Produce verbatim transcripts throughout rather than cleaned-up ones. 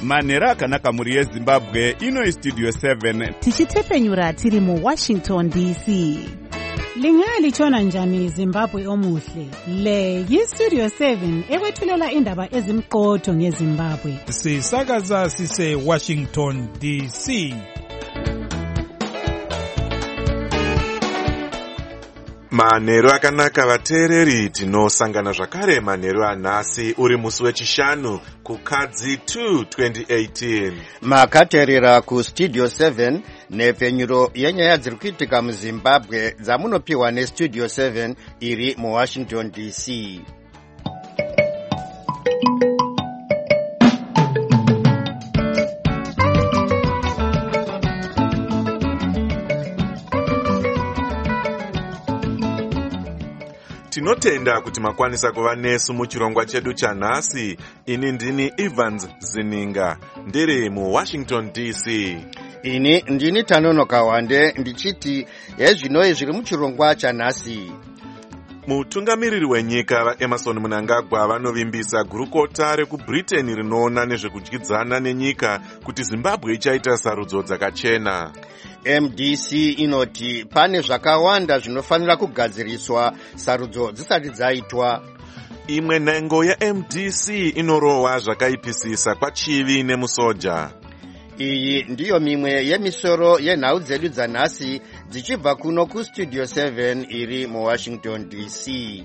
manhero akanaka muri yezimbabwe. Ino istudio seven tichitepenyura tiri muWashington D C. Lingalitshona njani Zimbabwe omuhle? Le yistudio seven ekwethulela indaba ezimqotho ngeZimbabwe. Sisakaza sise Washington D C. Manhero akanaka vateereri, tinosangana zvakare manhero anhasi uri musi wechishanu kukadzi two twenty eighteen. Makateerera kustudio seven nepfenyuro yenyaya dziri kuitika muZimbabwe dzamunopiwa nestudio seven iri muWashington D C. Tinotenda kuti makwanisa kuva nesu muchirongwa chedu chanhasi. Ini ndini Evans Zininga, ndiri muWashington D C. Ini ndini Tanono Kawande ndichiti yezvinoi zviri muchirongwa chanhasi. Mutungamiriri wenyika vaEmerson Mnangagwa vanovimbisa gurukota rekuBritain rinoona nezvekudyidzana nenyika kuti Zimbabwe ichaita sarudzo dzakachena. M D C inoti pane zvakawanda zvinofanira kugadziriswa sarudzo dzisati dzaitwa. Imwe nhengo yeM D C inorohwa zvakaipisisa kwachivi nemusoja. Iyi ndiyo mimwe yemisoro yenhau dzedu dzanhasi dzichibva kuno kustudio seven iri muWashington D C.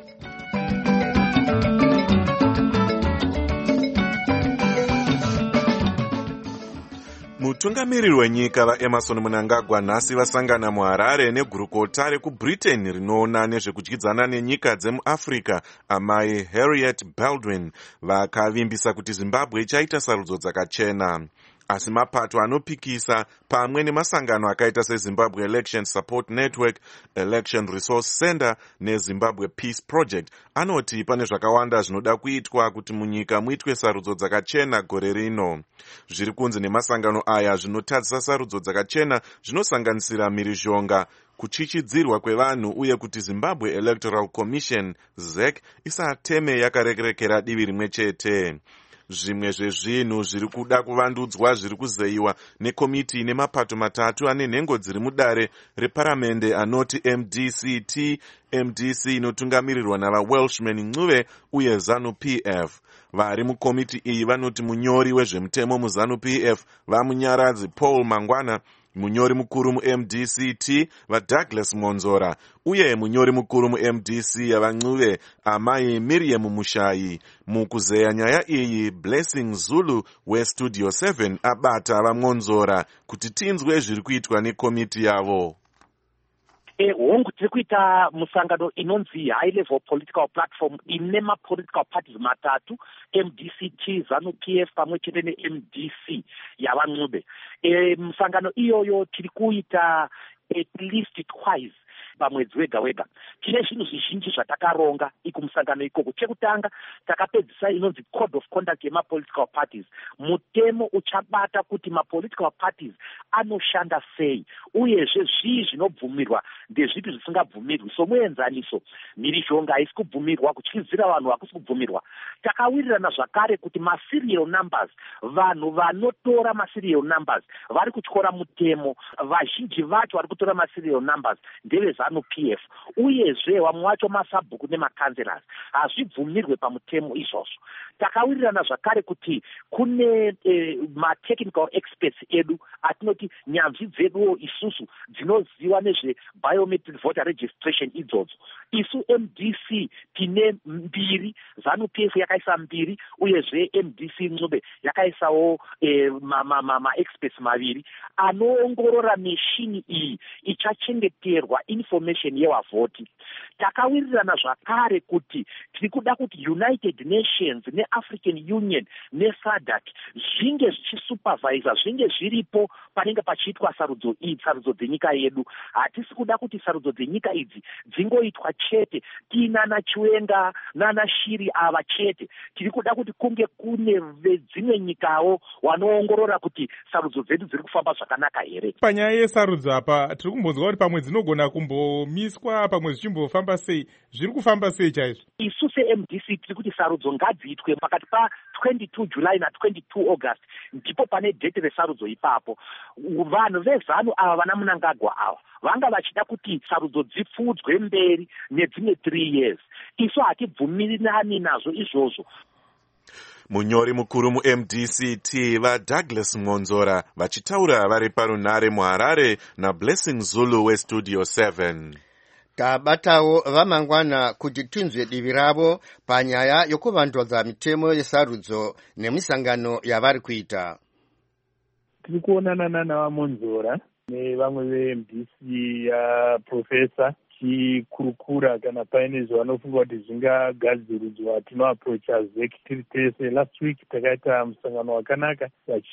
Mutungamiriri wenyika vaEmerson Mnangagwa nhasi vasangana muHarare negurukota rekuBritain rinoona nezvekudyidzana nenyika dzemuAfrica amai Harriet Baldwin vakavimbisa kuti Zimbabwe ichaita sarudzo dzakachena. Asi mapato anopikisa pamwe nemasangano akaita seZimbabwe Election Support Network, Election Resource Center neZimbabwe Peace Project anoti pane zvakawanda zvinoda kuitwa kuti munyika muitwe sarudzo dzakachena gore rino. Zviri kunzi nemasangano aya zvinotadzisa sarudzo dzakachena zvinosanganisira mhirizhonga, kuchichidzirwa kwevanhu uye kuti Zimbabwe Electoral Commission Z E C isateme yakarekerekera divi rimwe chete. Zvimwe zvezvinhu zviri kuda kuvandudzwa zviri kuzeyiwa nekomiti nemapato matatu ane nhengo dziri mudare reparamende anoti M D C T, M D C inotungamirirwa navaWelshman Ncube uye ZANU P F. Vari mukomiti iyi vanoti munyori wezvemutemo muZANU P F vamunyaradzi Paul Mangwana, munyori mukuru muM D C T vaDouglas Monzora uye munyori mukuru muM D C yavaNcube amai Miriam Mushayi. Mukuzeya nyaya iyi, Blessing Zulu westudio seven abata vaMonzora kuti tinzwe zviri kuitwa nekomiti yavo. E hongu tiri kuita musangano inonzi high level political platform ine ma-political parties matatu, M D C T, ZANU P F pamwe chete neM D C yavaNcube. E musangano iyoyo tiri kuita at least twice pamwedzi wega wega. Tine zvinhu zvizhinji zvatakaronga ikumusangano ikoko. Chekutanga takapedzisa inonzi code of conduct yema-political parties. Mutemo uchabata kuti ma-political parties anoshanda sei uyezve zvii zvinobvumirwa ndezvipi zvisingabvumirwi. Somuenzaniso, mhirizhonga haisi kubvumirwa, kutyidzira vanhu hakusi kubvumirwa. Takawirirana zvakare kuti ma-serial numbers, vanhu vanotora ma-serial numbers vari kutyora mutemo. Vazhinji vacho vari kutora ma-serial numbers ndeve ZANU P F uyezve vamwe vacho masabhuku nemakanselas hazvibvumirwe pamutemo izvozvo. Takawirirana zvakare kuti kune eh, ma-technical experts edu atinoti nyanzvi dzeduwo isusu dzinoziva nezvebiometric voter registration idzodzo. Isu M D C tine mbiri, ZANU P F yakaisa mbiri uyezve M D C Ncube yakaisawo eh, ma-experts ma, ma maviri anoongorora meshini iyi ichachengeterwa information yevavhoti. Takawirirana zvakare kuti tiri kuda kuti United Nations neAfrican Union neSADC zvinge zvichisupervisa, zvinge zviripo panenge pachiitwa sarudzo idzi, sarudzo dzenyika yedu. Hatisi kuda kuti sarudzo dzenyika idzi dzingoitwa chete tiinana Chiwenga nana Shiri ava chete. Tiri kuda kuti kunge kune dzimwe nyikawo wanoongorora kuti sarudzo dzedu dziri kufamba zvakanaka here. Panyaya yesarudzo apa tiri kumbonzwa kuti pamwe dzinogona kumbo zvichimbomiswa pamwe zvichimbofamba sei, zviri kufamba sei chaizvo? Isu se-M D C tiri kuti sarudzo ngadziitwe pakati pa twenty-two July na twenty-two August, ndipo pane date resarudzo ipapo. Vanhu vezanu ava vana Mnangagwa ava vanga vachida kuti sarudzo dzipfuudzwe mberi nedzimwe three years. Isu hatibvumirani nazvo izvozvo. Munyori mukuru mu-M D C T vaDouglas Mwonzora vachitaura vari parunhare muHarare naBlessing Zulu weStudio seven. Tabatawo vamangwana kuti tinzwe divi ravo panyaya yokuvandudza mitemo yesarudzo nemisangano yavari kuita. Tiri kuonana nana Mwonzora nevamwe ve-M D C ya profesa chikurukura kana paine zvavanofunga kuti zvingagadzirudzwa. Tinoaprocha Z E C tiri tese. Last week takaita musangano wakanaka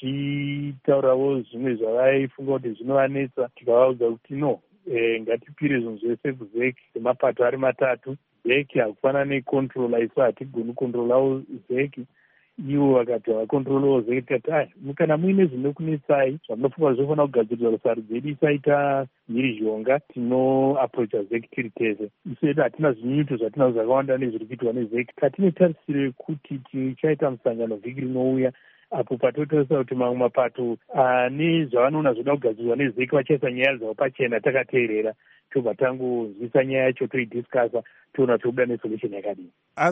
vachitaurawo zvimwe zvavaifunga kuti zvinovanetsa, tikavaudza kuti no e, ngatipire zvinhu zvese kuZ E C semapato ari matatu. Z E C hakufanana necontroller, isu hatigoni kontrolawo Z E C. Ivo vakati havakontrolowo Z E C, tikati ai kana muine zvinokunetsai zvamunofunga zvofanira kugadzirirwa sarudzo yedu isaita mhirizhonga, tinoaprocha Z E C tiri tese. Isu edu hatina zvinyunyuto zvatina zvakawanda nezviri kuitwa neZ E C. Tatine tarisiro kuti tichaita musangano vhiki rinouya apo patotarisa kuti mamwe mapato ane zvavanoona zvoda kugadzirirwa neZ E C vachaisa nyaya dzavo pachena takateerera, tobva tangozivisa nyaya yacho toidhiskasa toona tobuda nesolution yakadini.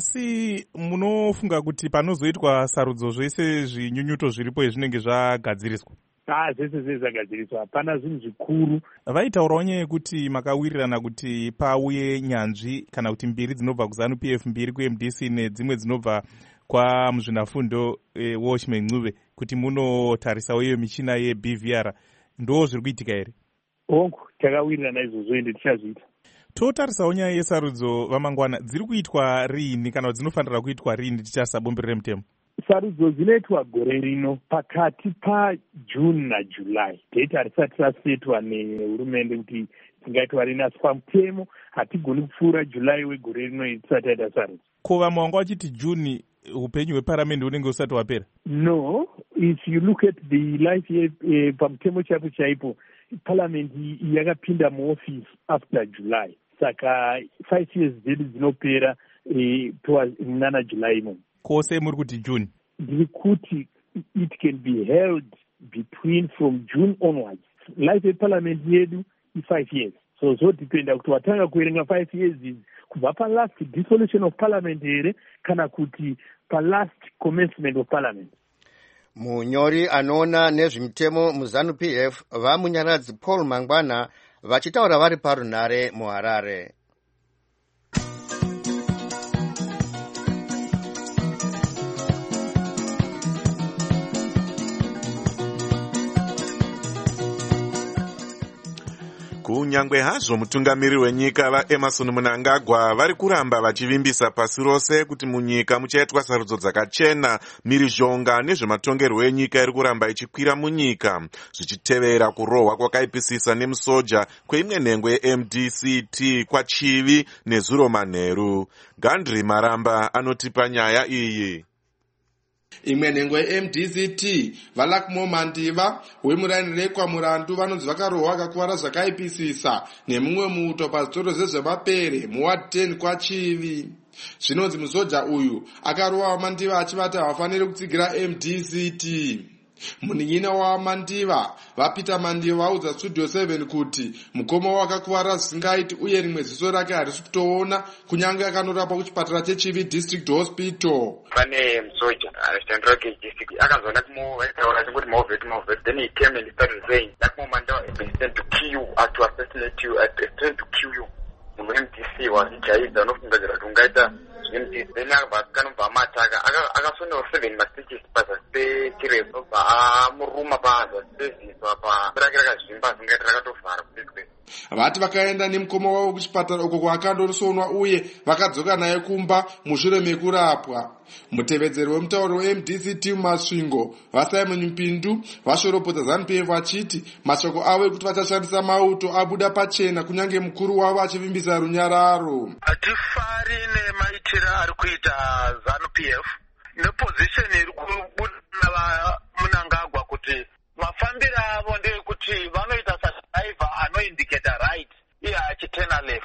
Asi munofunga kuti panozoitwa sarudzo zvese zvinyunyuto zviripo zvinenge zvagadziriswa? Ah, zvese zvese zvagadziriswa, hapana zvinhu zvikuru. Vaitaurawo nyaya yekuti makawirirana kuti pauye nyanzvi kana kuti mbiri dzinobva kuZanu P F, mbiri ku-M D C nedzimwe dzinobva kwamuzvinafundo e, Watchman Ncube, kuti munotarisawo iyo michina ye-B V R. Ndo zviri kuitika here? Ongo takawirirana izvozvo ende tichazviita. Totarisawo nyaya yesarudzo vamangwana, dziri kuitwa rini kana dzinofanira kuitwa rini tichasabomberere mutemo? Sarudzo dzinoitwa gore rino pakati paJune naJuly. Date harisati rasetwa nehurumende kuti tingaitwa rini, asi pamutemo hatigoni kupfuura July wegore rino tisati taita sarudzo. Ko vamwe vanga vachiti June upenyu hweparamende hunenge usati wapera? No, if you look at the life year uh, pamutemo chaipo chaipo parliament yakapinda muoffice after July, saka five years dzedu dzinopera uh, towards mnana July imo. Kose muri kuti June? Ndiri kuti it can be held between from June onwards. Life yeparliament yedu is five years, so zvodependa kuti watanga kuerenga five years is kubva palast dissolution of parliament here kana kuti palast commencement of parliament. Munyori anoona nezvemitemo muZanu P F vamunyaradzi Paul Mangwana vachitaura vari parunhare muHarare. Kunyangwe hazvo mutungamiri wenyika vaEmmerson Mnangagwa vari kuramba vachivimbisa pasi rose kuti munyika muchaitwa sarudzo dzakachena, mhirizhonga nezvematongerwo enyika iri kuramba ichikwira munyika, zvichitevera kurohwa kwakaipisisa nemusoja kweimwe nhengwe ye-M D C T kwaChivi nezuro manheru. Gandri Maramba anotipa nyaya iyi. Imwe nhengo ye-M D C T Valakmo Mandiva wemurainirekwa murandu vanonzi vakarohwa vakakuwara zvakaipisisa nemumwe muto pazvitoro zvezvemapere muward ten kwaChivi. Zvinonzi musoja uyu akarohwa Mandiva achivati havafaniri kutsigira M D C T. Munin'ina waMandiva vaPeter Mandiva vaudza Studio seven kuti mukoma wakakuwara zvisingaiti uye rimwe ziso rake harisi kutoona kunyange akanorapwa kuchipatara cheChivi District Hospital. Pane musoja Standroke district akazoona kumuvetaura kuti mauvheti mauvheti, then he came and started saying that Mandiva is intended to kill you or to assassinate you, at intended to kill you. Munhu M D C wazijaidza unofungagira kuti ungaita M D C, then akanomva amataka akasonawo seven mastitches pazasi pechireso paamuruma pazasipeziswa parake rakazvimba zvingaita rakatovhara kudekwe. Vati vakaenda nemukoma wavo kuchipatara uko kwaakandosonwa uye vakadzoka naye kumba mushure mekurapwa. Mutevedzeri wemutauro we-M D C T mumasvingo vaSimon Mpindu vashoropodza ZANU P F vachiti mashoko avo ekuti vachashandisa mauto abuda pachena kunyange mukuru wavo achivimbisa runyararo. Hatifari nemaitiro ari kuita ZANU P F nepozisheni iri kubuda Mnangagwa kuti mafambiro avo ndeyekuti vanoita sadhaiva anoindicata right iye achitena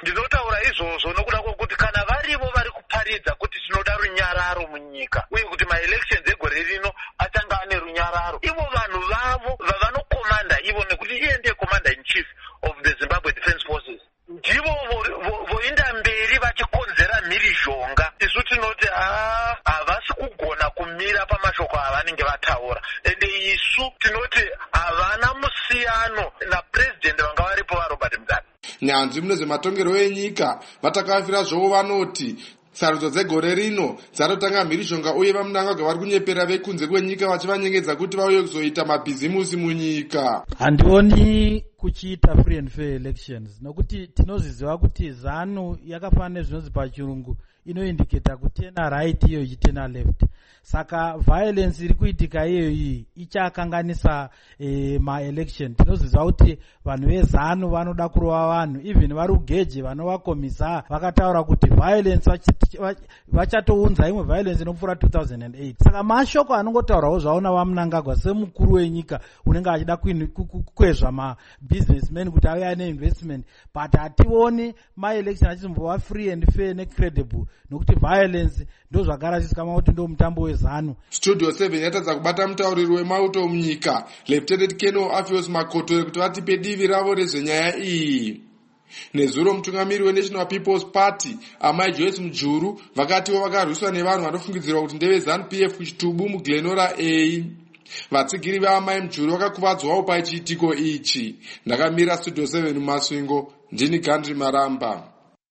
ndinotaura izvozvo nokuda kwokuti kana varivo vari kuparidza kuti tinoda runyararo munyika uye kuti maelections egore rino achange ane runyararo, ivo vanhu vavo vavanokomanda ivo, nekuti iye ndiye commander in chief of the Zimbabwe Defence Forces, ndivo voenda mberi vachikonzera mhirizhonga. Isu tinoti havasi kugona kumira pamashoko avanenge vataura, ende isu tinoti havana musiyano napurezidendi vanga varipo vaRobert Mugabe. Nyanzvi mune zvematongerwo enyika vatakavafira zvovo vanoti sarudzo dzegore rino dzatotanga mhirizhonga uye vamunangagwa vari kunyepera vekunze kwenyika vachivanyengedza kuti vauye kuzoita mabhizimusi munyika. Handioni kuchiita free and fair elections nokuti tinozviziva kuti zanu yakafanana nezvinonzi pachirungu inoindiketa kutena right iyo ichitena left. Saka violence iri kuitika iyo iyi ichakanganisa e, ma-election. Tinozviziva kuti vanhu vezanu vanoda kurova vanhu, even vari ugeji vanovakomisa vakataura kuti violence vachatounza imwe violence inopfuura two thousand eight. Saka mashoko anongotaurawo zvaona vamunangagwa semukuru wenyika unenge achida kukwezva ma-businessmen kuti auya neinvestment, but hationi ma-election achizombova free and fair necredible nokuti violence ndo zvakarasisika kuti ndo mutambo wezanu. Studio seven yatadza kubata mutauriri wemauto munyika Lieutenant Colonel Afios Makoto kuti vatipe divi ravo rezvenyaya iyi. Nezuro mutungamiri weNational People's Party Amai Joyce Mujuru vakatiwo vakarwiswa nevanhu vanofungidzirwa kuti ndeve ZANU P F kuchitubu muGlenora A. Vatsigiri vaamai Mujuru vakakuvadzwawo pachiitiko ichi. Ndakamira Studio seven mumasvingo, ndini Gandhi Maramba.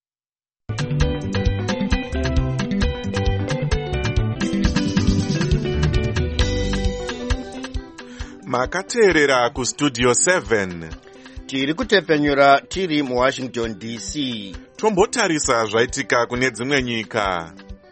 Makateerera ku Studio seven. Tiri kutepenyura tiri mu Washington D C. Tombotarisa zvaitika kune dzimwe nyika.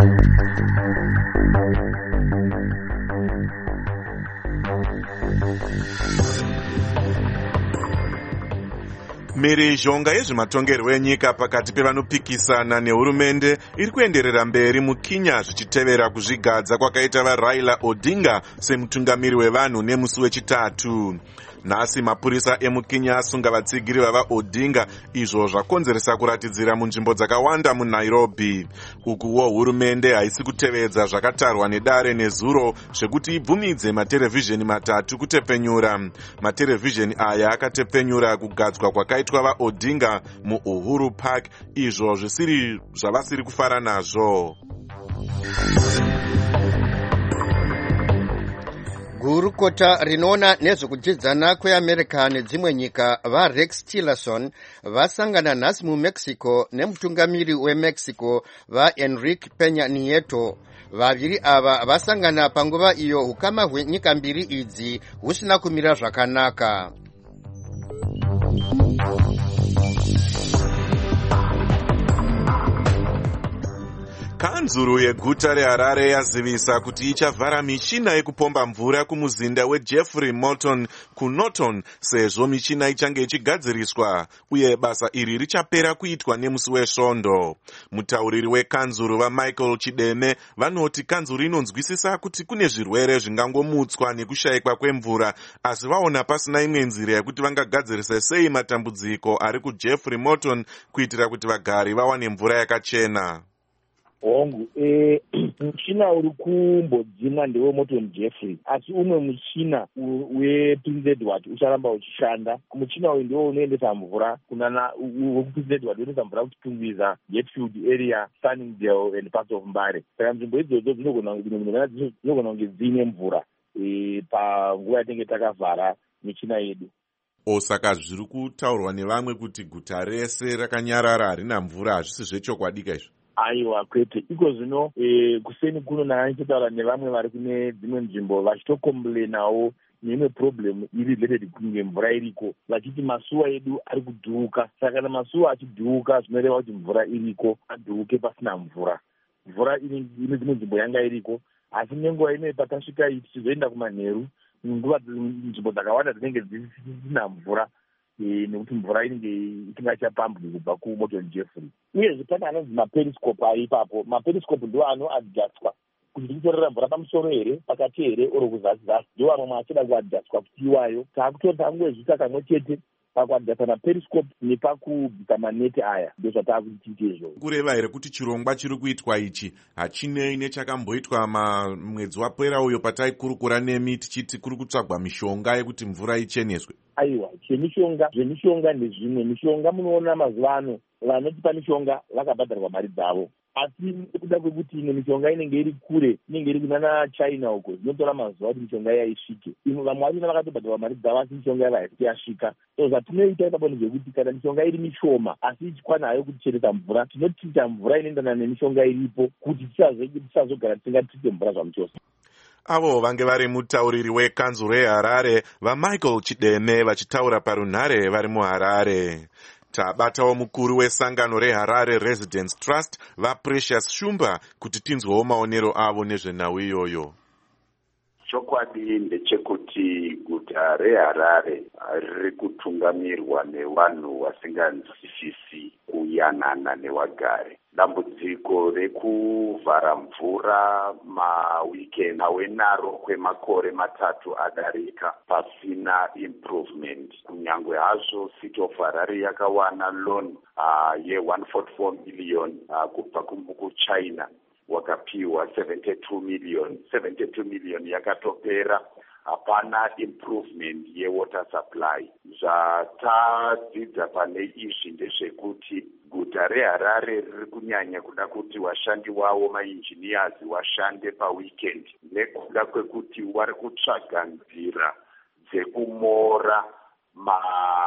Mhirizhonga yezvematongerwo enyika pakati pevanopikisana nehurumende iri kuenderera mberi muKenya zvichitevera kuzvigadza kwakaita vaRaila Odinga semutungamiri wevanhu nemusi wechitatu. Nhasi mapurisa emuKenya asunga vatsigiri vava Odinga, izvo zvakonzeresa kuratidzira munzvimbo dzakawanda muNairobi. Ukuwo hurumende haisi kutevedza zvakatarwa nedare nezuro zvekuti ibvumidze materevhizheni matatu kutepenyura. Materevhizheni aya akatepenyura kugadzwa kwakaitwa vaOdinga muUhuru Park, izvo zvisiri zvavasiri kufara nazvo. Gurukota rinoona nezvekudzidzana kweAmerica nedzimwe nyika vaRex Tillerson vasangana nhasi muMexico nemutungamiri weMexico vaEnrique Peña Nieto. Vaviri ava vasangana panguva iyo hukama hwenyika mbiri idzi husina kumira zvakanaka. Kanzuru yeguta reHarare yazivisa kuti ichavhara michina yekupomba mvura kumuzinda weJeffrey Morton kuNorton sezvo michina ichange ichigadziriswa uye basa iri richapera kuitwa nemusi wesvondo. Mutauriri wekanzuru vaMichael Chideme vanoti kanzuru inonzwisisa kuti kune zvirwere zvingangomutswa nekushayikwa kwemvura, asi vaona pasina imwe nzira yekuti vangagadzirisa sei matambudziko ari kuJeffrey Morton kuitira kuti vagari vawane mvura yakachena. Hongu, eh, muchina uri kumbodzimwa ndewe Morton Jeffrey, asi umwe muchina wePrince Edward ucharamba uchishanda. Muchina uyu ndiwo unoendesa mvura kunana wekuPrince Edward unoendesa mvura kuchitungwiza Getfield area, Sunningdale and parts of Mbare. Saka nzvimbo idzodzo dzinogona kunge dzine mvura eh, panguva yatinenge takavhara michina yedu. Osaka zviri kutaurwa nevamwe kuti guta rese rakanyarara harina mvura, hazvisi zvechokwadi izvo? Aiwa kwete, iko zvino e, kuseni kuno ndakanyatsotaura nevamwe vari kune dzimwe nzvimbo vachitokombulenawo neimwe problem iri related kunge mvura iriko, vachiti masuwa edu ari kudhuuka. Saka kana masuwa achidhuuka zvinoreva kuti mvura iriko, adhuuke pasina mvura. Mvura ine dzimwe nzvimbo yanga iriko, asi nenguva ino patasvika tichizoenda kumanheru, nguva nzvimbo dzakawanda dzinenge dzisina mvura. E, nekuti mvura inenge itingachapambwi kubva kuMorton Jeffrey. Uyezve pane anonzi maperiscope ari ipapo. Maperiscope ndo anoadjustwa kuti tikutorera mvura pamusoro here, pakati here, oro kuzasi zasi. Ndo vamwe achida kuadjustwa kuti iwayo. Taakutora tangozvisa kamwe chete pakuadhasa naperiscope nepakubvisa maneti aya ndozvatakuitite izvozvo. kureva here kuti chirongwa chiri kuitwa ichi hachinei nechakamboitwa mwedzi wapera uyo pataikurukura nemi tichiti kuri kutsvagwa mishonga yekuti mvura icheneswe? Aiwa, chemishonga zvemishonga ndezvimwe. Mishonga munoona mazuva ano vanotipa mishonga vakabhadharwa mari dzavo, asi nekuda kwekuti imwe mishonga inenge iri kure, inenge iri kunana China uko, zvinotora mazuva kuti mishonga iya isvike. Imwe vamwe vachona vakatobhadharwa mari dzavo asi mishonga yava haisati yasvika. So zvatinoita ipapo ndezvekuti kana mishonga iri mishoma asi ichikwana hayo kutichenesa mvura, tinoticha mvura inoendana nemishonga iripo kuti tisazogara tisingatite mvura zvamuchose. Avo vange vari mutauriri wekanzuro reHarare vaMichael Chideme vachitaura parunhare vari muHarare. Tabatawo mukuru wesangano reHarare Residents Trust vaPrecious Shumba kuti tinzwewo maonero avo nezvenhau iyoyo. Chokwadi ndechekuti guta reHarare riri kutungamirwa nevanhu vasinganzwisisi kuyanana nevagari. Dambudziko rekuvhara mvura mawikendi awenaro kwemakore matatu adarika pasina improvement. Kunyangwe hazvo City of Harare yakawana loan uh, ye one hundred forty-four million uh, kubva kuChina, wakapiwa seventy-two million. seventy-two million yakatopera, hapana improvement ye water supply. Zvatadzidza pane izvi ndezvekuti guta reHarare riri kunyanya kuda kuti vashandi wavo maengineers washande paweekend nekuda kwekuti vari kutsvaga nzira dzekumora ma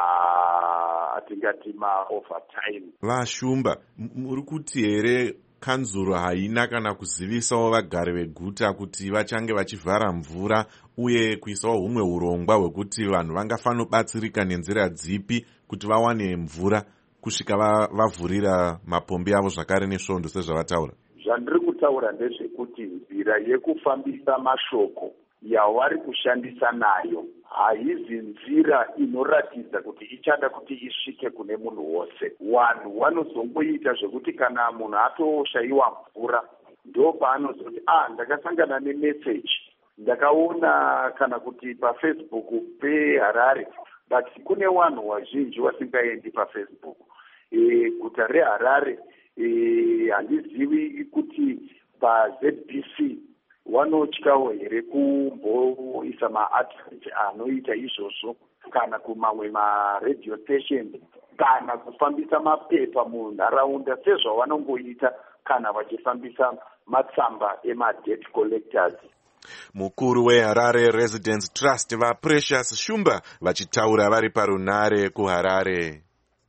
atingati ma overtime. Vashumba, muri kuti here kanzuro haina kana kuzivisawo vagari veguta kuti vachange vachivhara mvura uye kuisawo humwe urongwa hwekuti vanhu vangafanira kubatsirika nenzira dzipi kuti vawane mvura kusvika vavhurira mapombi avo zvakare nesvondo sezvavataura? Zvandiri kutaura ndezvekuti nzira yekufambisa mashoko yavari kushandisa nayo haizi nzira inoratidza kuti ichada kuti isvike kune munhu wose. Vanhu vanozongoita zvekuti kana munhu atoshayiwa mvura ndo paanozoti ah ndakasangana nemessage ndakaona kana kuti paFacebook peHarare, but kune vanhu vazhinji vasingaendi paFacebook. E, guta reHarare e, handizivi kuti paZ B C vanotyawo here kumboisa maadvert anoita izvozvo kana kumamwe maradio station kana kufambisa mapepa munharaunda sezvavanongoita kana vachifambisa matsamba emadebt collectors. Mukuru weHarare Residents Trust vaPrecious Shumba vachitaura vari parunhare kuHarare.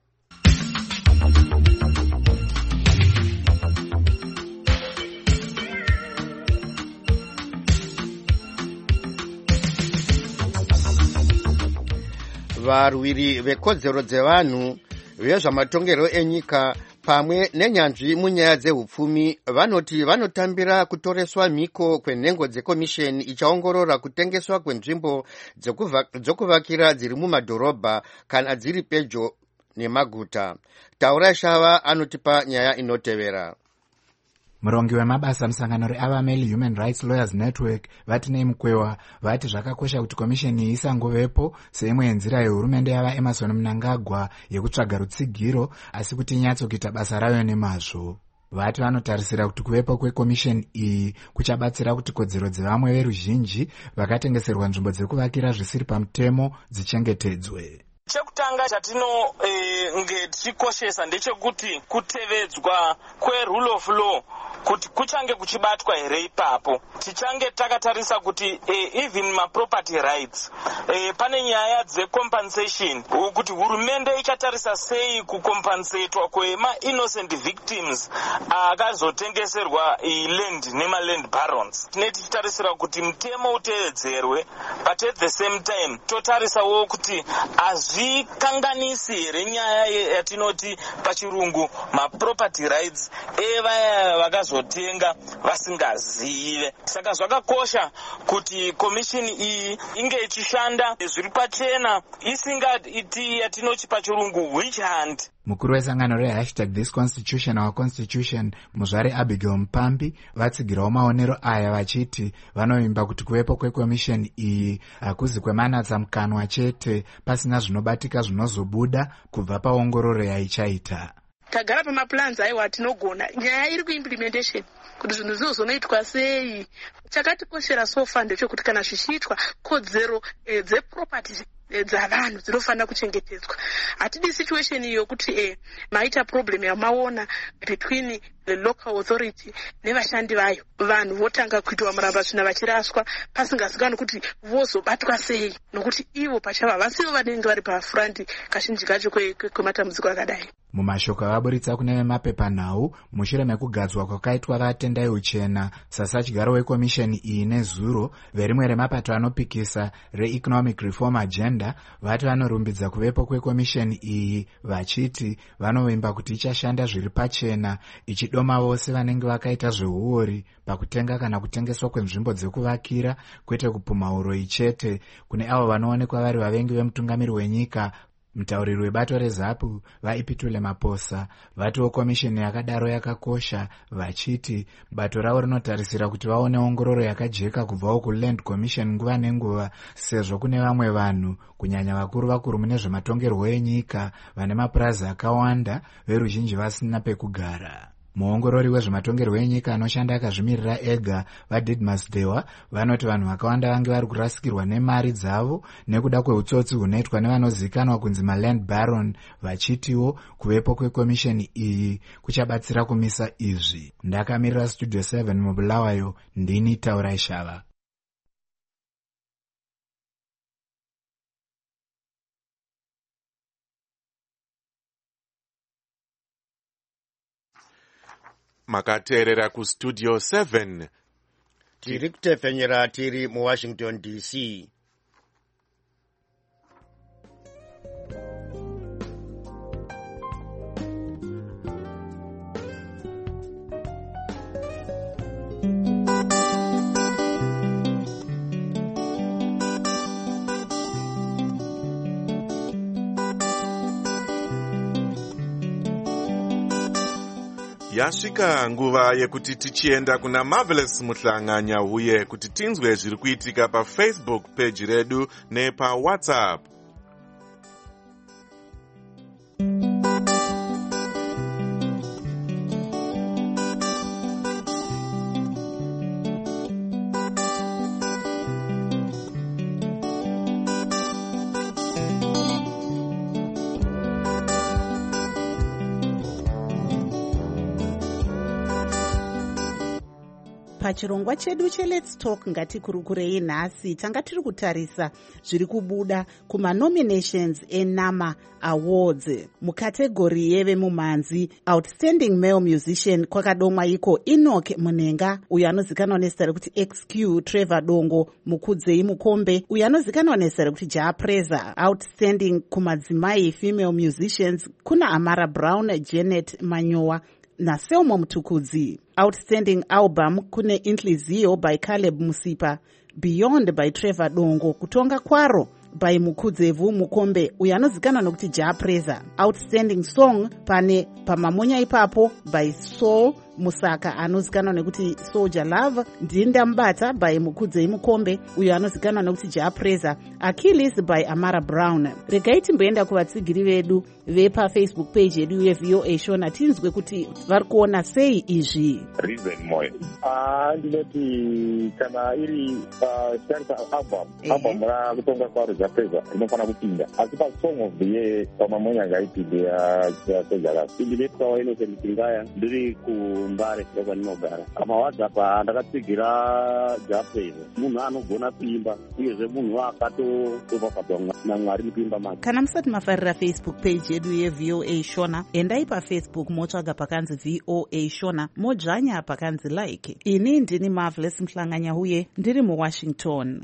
Varwiri vekodzero dzevanhu vezvamatongero enyika pamwe nenyanzvi munyaya dzehupfumi vanoti vanotambira kutoreswa mhiko kwenhengo dzekomisheni ichaongorora kutengeswa kwenzvimbo dzokuvakira dziri mumadhorobha kana dziri pedyo nemaguta. Taura Shava anotipa nyaya inotevera. Murongi wemabasa musangano reAvameli Human Rights Lawyers Network Vatinei Mukwewa vati zvakakosha kuti komisheni isangovepo seimwe yenzira yehurumende yava Emerson Mnangagwa yekutsvaga rutsigiro, asi kuti inyatsokuita basa rayo nemazvo. Vati vanotarisira kuti kuvepo kwekomisheni iyi kuchabatsira kuti kodzero dzevamwe veruzhinji vakatengeserwa nzvimbo dzekuvakira zvisiri pamutemo dzichengetedzwe. Chekutanga chatinonge e, tichikoshesa ndechekuti kutevedzwa kwerule of law kuti kuchange kuchibatwa here ipapo. Tichange takatarisa kuti e, even maproperty rights e, pane nyaya dzecompensation kuti hurumende ichatarisa sei kukompensetwa kwema innocent victims akazotengeserwa land nemaland barons. Tine tichitarisira kuti mutemo utevedzerwe, but at the same time totarisawo kuti azvikanganisi here nyaya yatinoti pachirungu maproperty rights evaya vakazotenga vasingazive. Saka zvakakosha kuti komishini iyi inge ichishanda zviri pachena, isingaiti yatinoti pachirungu witch hunt. mukuru wesangano rehashtag this constitution our constitution muzvare Abigail Mupambi vatsigirawo maonero aya vachiti vanovimba kuti kuvepo kwekomisheni iyi hakuzi kwemanatsamukanwa chete pasina zvinobatika zvinozobuda kubva paongororo yaichaita. Tagara pamaplans aiwa tinogona nyaya iri kuimplementation kuti zvinhu zvizozonoitwa sei. Chakatikoshera so far ndechekuti kana zvichiitwa kodzero eh, dzeproperty dzavanhu dzinofanira kuchengetedzwa. Hatidi situation iyo kuti eh, maita problem yamaona between the local authority nevashandi vayo, vanhu votanga kuitwa murambasvina vachiraswa pasingazikanwi kuti vozobatwa sei, nokuti ivo pachava vasivo vanenge vari pafront kazhinji kacho kwematambudziko akadai. Mumashoko avaburitsa kune vemapepanhau mushure mekugadzwa kwakaitwa vatendai uchena sasatyaro wekomisheni iyi nezuro verimwe remapato anopikisa reEconomic Reform Agenda, vati vanorumbidza kuvepo kwekomisheni iyi vachiti vanovimba kuti ichashanda zviri pachena ichidoma vose vanenge vakaita zveuori pakutenga kana kutengeswa kwenzvimbo dzekuvakira kwete kupuma uroi chete kune avo vanoonekwa vari vavengi vemutungamiri wenyika. Mutauriri webato reZAPU vaIpitule Maposa vatiwo komisheni yakadaro yakakosha vachiti bato ravo rinotarisira kuti vaone ongororo yakajeka kubvawo kuLand Commission nguva nenguva sezvo kune vamwe vanhu kunyanya vakuru vakuru mune zvematongerwo enyika vane mapurazi akawanda veruzhinji vasina pekugara. Muongorori wezvematongerwo enyika anoshanda akazvimirira ega vaDidmus Dewa vanoti vanhu vakawanda vange vari kurasikirwa nemari dzavo nekuda kweutsotsi hunoitwa nevanozikanwa kunzi maland baron, vachitiwo kuvepo kwekomisheni iyi kuchabatsira kumisa izvi. Ndakamirira Studio seven mubulawayo, ndini Taurai Shava. Makateerera kustudio seven. Tiri kutefenyera tiri mu Washington D C. Yasvika nguva yekuti tichienda kuna Marvelous Muhlanganya uye kuti tinzwe zviri kuitika pa Facebook page redu nepa WhatsApp. Pachirongwa chedu che Let's Talk ngatikurukurei nhasi tanga tiri kutarisa zviri kubuda kuma nominations eNama Awards. Mukategori yevemumanzi Outstanding Male Musician kwakadomwa iko Enoch Munenga uyo anozikanwa nezita rekuti X Q, Trevor Dongo Mukudzei Mukombe uyo anozikanwa nezita rekuti Ja Preza. Outstanding kumadzimai Female Musicians kuna Amara Brown, Janet Manyowa na Selma Mutukudzi. Outstanding Album kune Inhlizio by Caleb Musipa, Beyond by Trevor Dongo, Kutonga Kwaro by Mukudzevu Mukombe uyo anozikanwa nokuti Ja Preza. Outstanding Song pane Pamamonya Ipapo by Soul Musaka anozikanwa nekuti Soldier Love, Ndinda Mbata by Mukudzei Mukombe uyo anozikanwa nekuti Ja Preza. Achilles by Amara Brown. Regai timboenda kuvatsigiri vedu vepa Facebook page yedu yeV O A Shona tinzwe kuti vari kuona sei izvi. Reason moyo ah ndinoti kana iri starter album album ra kutonga kwaro Ja Preza inofana kupinda asi pa song of the year Pamamonya ngaipinde ya Soldier Love indileta ino sendingaya ndiri ku Mbare kwa ninogara kama WhatsApp ndakatsigira Ja Preza munhu anogona kuimba uyezve munhu akato topapatonga na Mwari mupimba manje. Kana musati mafarira Facebook page yedu yeV O A Shona endai pa Facebook motsvaga pakanzi V O A Shona modzvanya pakanzi like. Ini ndini Marvelous Muhlanganya uye ndiri mu Washington.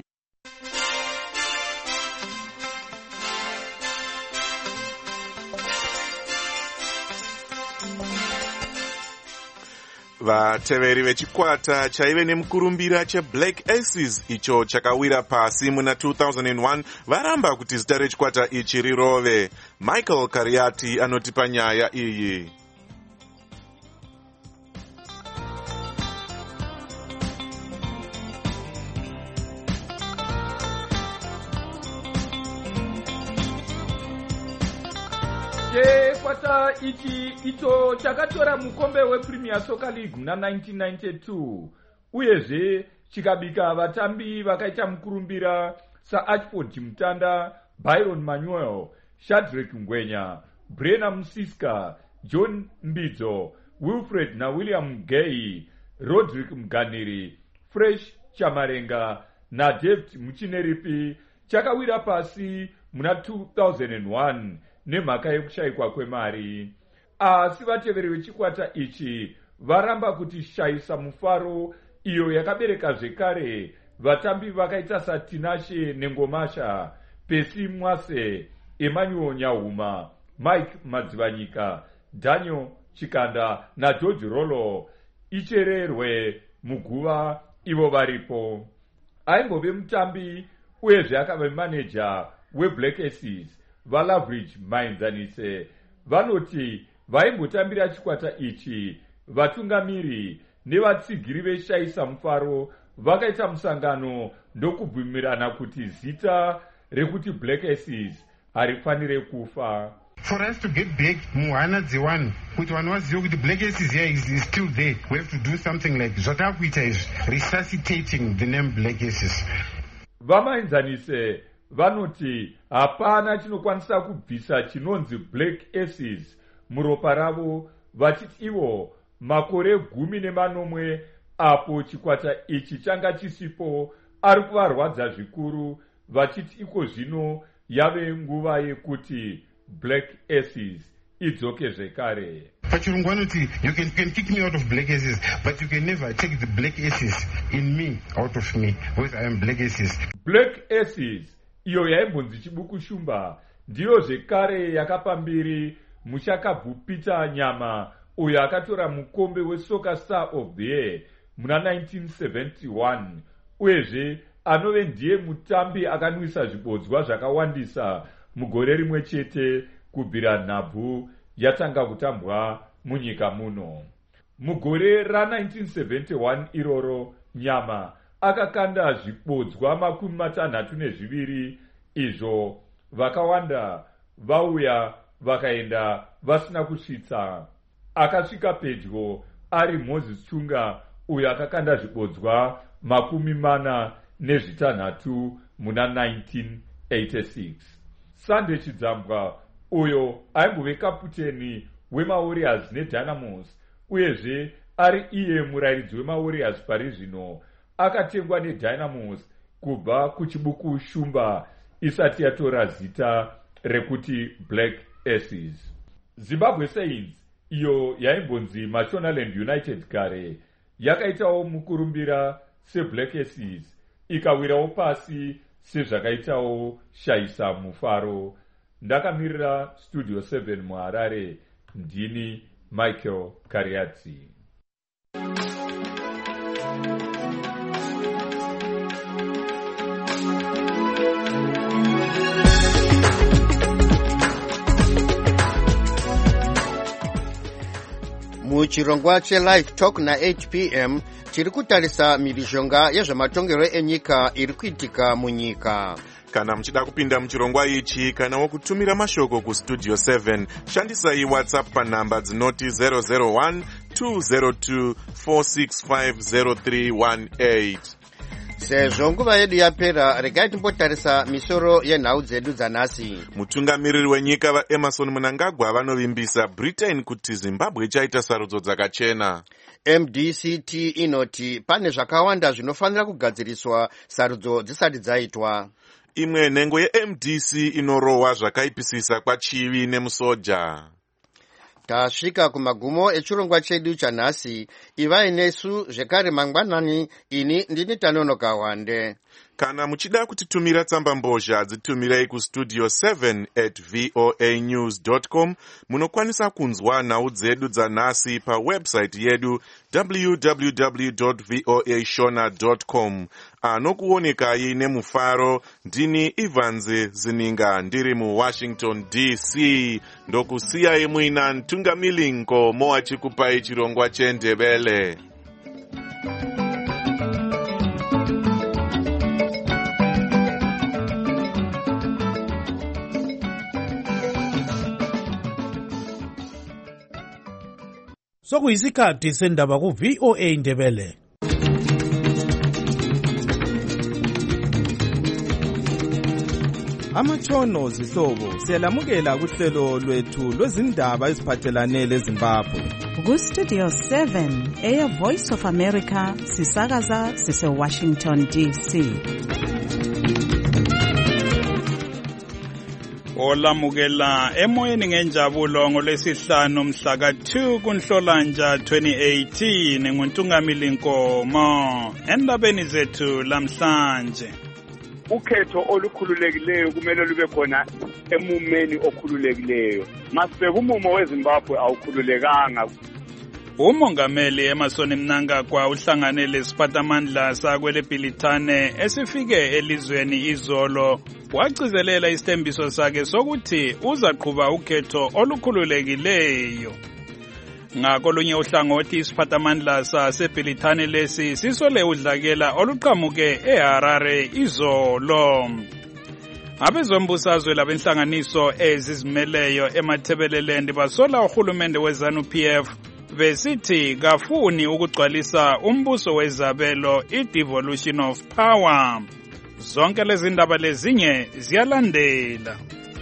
vateveri vechikwata chaive nemukurumbira cheBlack Aces icho chakawira pasi muna two thousand one varamba kuti zita rechikwata ichi rirove. Michael Kariati anotipa nyaya iyi. chekwata ichi icho chakatora mukombe wePremier Soccer League muna nineteen ninety-two uyezve chikabika vatambi vakaita mukurumbira saAchford Chimutanda, Byron Manuel, Shadrack Ngwenya, Brenna Musiska, John Mbidzo, Wilfred na William Gay, Roderick Mganiri, Fresh Chamarenga na David Muchineripi chakawira pasi muna two thousand one nemhaka yekushayikwa kwemari. Asi vateveri vechikwata ichi varamba kuti shayisa mufaro iyo yakabereka zvekare vatambi vakaita saTinashe Nengomasha, Pesi Mwase, Emmanuel Nyahuma, Mike Madzivanyika, Daniel Chikanda na George Rolo ichererwe muguva ivo varipo. Aimbove mutambi uyezve akava manager weBlack Aces vaLoveridge Mainzanise vanoti vaimbotambira chikwata ichi vatungamiri nevatsigiri veshayisa mufaro vakaita musangano ndokubvumirana kuti zita rekuti Black Aces harifanire kufa. For us to get back muhana dziwani kuti vanhu vazive kuti Black Aces here is, is still there, we have to do something like zvatakuita is resuscitating the name Black Aces. Vamainzanise vanoti hapana chinokwanisa kubvisa chinonzi Black Aces muropa ravo, vachiti ivo makore gumi nemanomwe apo chikwata ichi changa chisipo ari kuvarwadza zvikuru, vachiti iko zvino yave nguva yekuti Black Aces idzoke zvekare. Pachirungu vanoti you can, can kick me out of Black Aces, but you can never take the Black Aces in me out of me, because I am Black Aces. Black Aces iyo yaimbonzi chibuku shumba ndiyo zvekare yakapambiri mushakabvu Peter Nyama uyo akatora mukombe weSoccer Star of the Year muna nineteen seventy-one, uyezve anove ndiye mutambi akanwisa zvibodzwa zvakawandisa mugore rimwe chete kubvira nhabvu yatanga kutambwa munyika muno. Mugore ra nineteen seventy-one iroro Nyama akakanda zvibodzwa makumi matanhatu nezviviri, izvo vakawanda vauya vakaenda vasina kusvitsa. Akasvika pedyo ari Moses Chunga uyo akakanda zvibodzwa makumi mana nezvitanhatu muna nineteen eighty-six. Sunday Chidzambwa uyo aimbove kaputeni wemaWarriors neDynamos uyezve ari iye murayiridzi wemaWarriors pari zvino akatengwa neDynamos kubva kuchibuku shumba isati yatora zita rekuti Black Aces. Zimbabwe Saints iyo yaimbonzi Mashonaland United kare yakaitawo mukurumbira seBlack Aces ikawirawo pasi sezvakaitawo shayisa mufaro. Ndakamirira Studio seven muHarare, ndini Michael Kariati. Muchirongwa cheLive Talk na eight p m tiri kutarisa mhirizhonga yezvematongero enyika iri kuitika munyika. Kana muchida kupinda muchirongwa ichi kana wokutumira mashoko kuStudio seven, shandisai WhatsApp panhamba dzinoti zero zero one two zero two four six five zero three one eight. Sezvo nguva yedu yapera, regai timbotarisa misoro yenhau dzedu dzanhasi. Mutungamiriri wenyika vaEmmerson Mnangagwa vanovimbisa Britain kuti Zimbabwe chaita sarudzo dzakachena. M D C T inoti pane zvakawanda zvinofanira kugadziriswa sarudzo dzisati dzaitwa. Imwe nhengo yeM D C inorohwa zvakaipisisa kwachivi nemusoja. Tasvika kumagumo echirongwa chedu chanhasi. Ivai nesu zvekare mangwanani. Ini ndini Tanonoka Wande. Kana muchida kutitumira tsamba mbozha dzitumirei kustudio seven at voa news dot com. Munokwanisa kunzwa nhau dzedu dzanhasi pawebsite yedu w w w dot voa shona dot com. Anokuonekai nemufaro ndini Ivanze Zininga ndiri muWashington D C. Ndokusiyai muina Ntungamili Nkomo achikupai chirongwa cheNdebele. Sokuyisikhathi sendaba ku V O A Ndebele. Amatshono zihlobo siyalamukela kuhlelo lwethu lwezindaba eziphathelane leZimbabwe. Ku Studio seven eya Voice of America sisakaza sise Washington D C. Olamukela emoyeni ngenjabulo ngolwesihlanu mhla ka two kuNhlolanja twenty eighteen nguNtungamili Nkomo. Endabeni zethu lamhlanje, ukhetho olukhululekileyo kumele lube khona emumeni okhululekileyo. Masibeka umumo weZimbabwe awukhululekanga. Umongameli Emmerson Mnangagwa uhlanganele isiphatamandla sakwele Bhilithane esifike elizweni izolo wagcizelela isithembiso sakhe sokuthi uzaqhuba ukhetho olukhululekileyo. Ngakolunye uhlangothi isiphatamandla saseBhilithane lesi sisole udlakela oluqhamuke eHarare izolo. Abezombusazwe labenhlanganiso ezizimeleyo eMathebeleland basola uhulumende weZANU-P F besithi kafuni ukugcwalisa umbuso wezabelo i-devolution of power. Zonke lezi ndaba lezinye ziyalandela.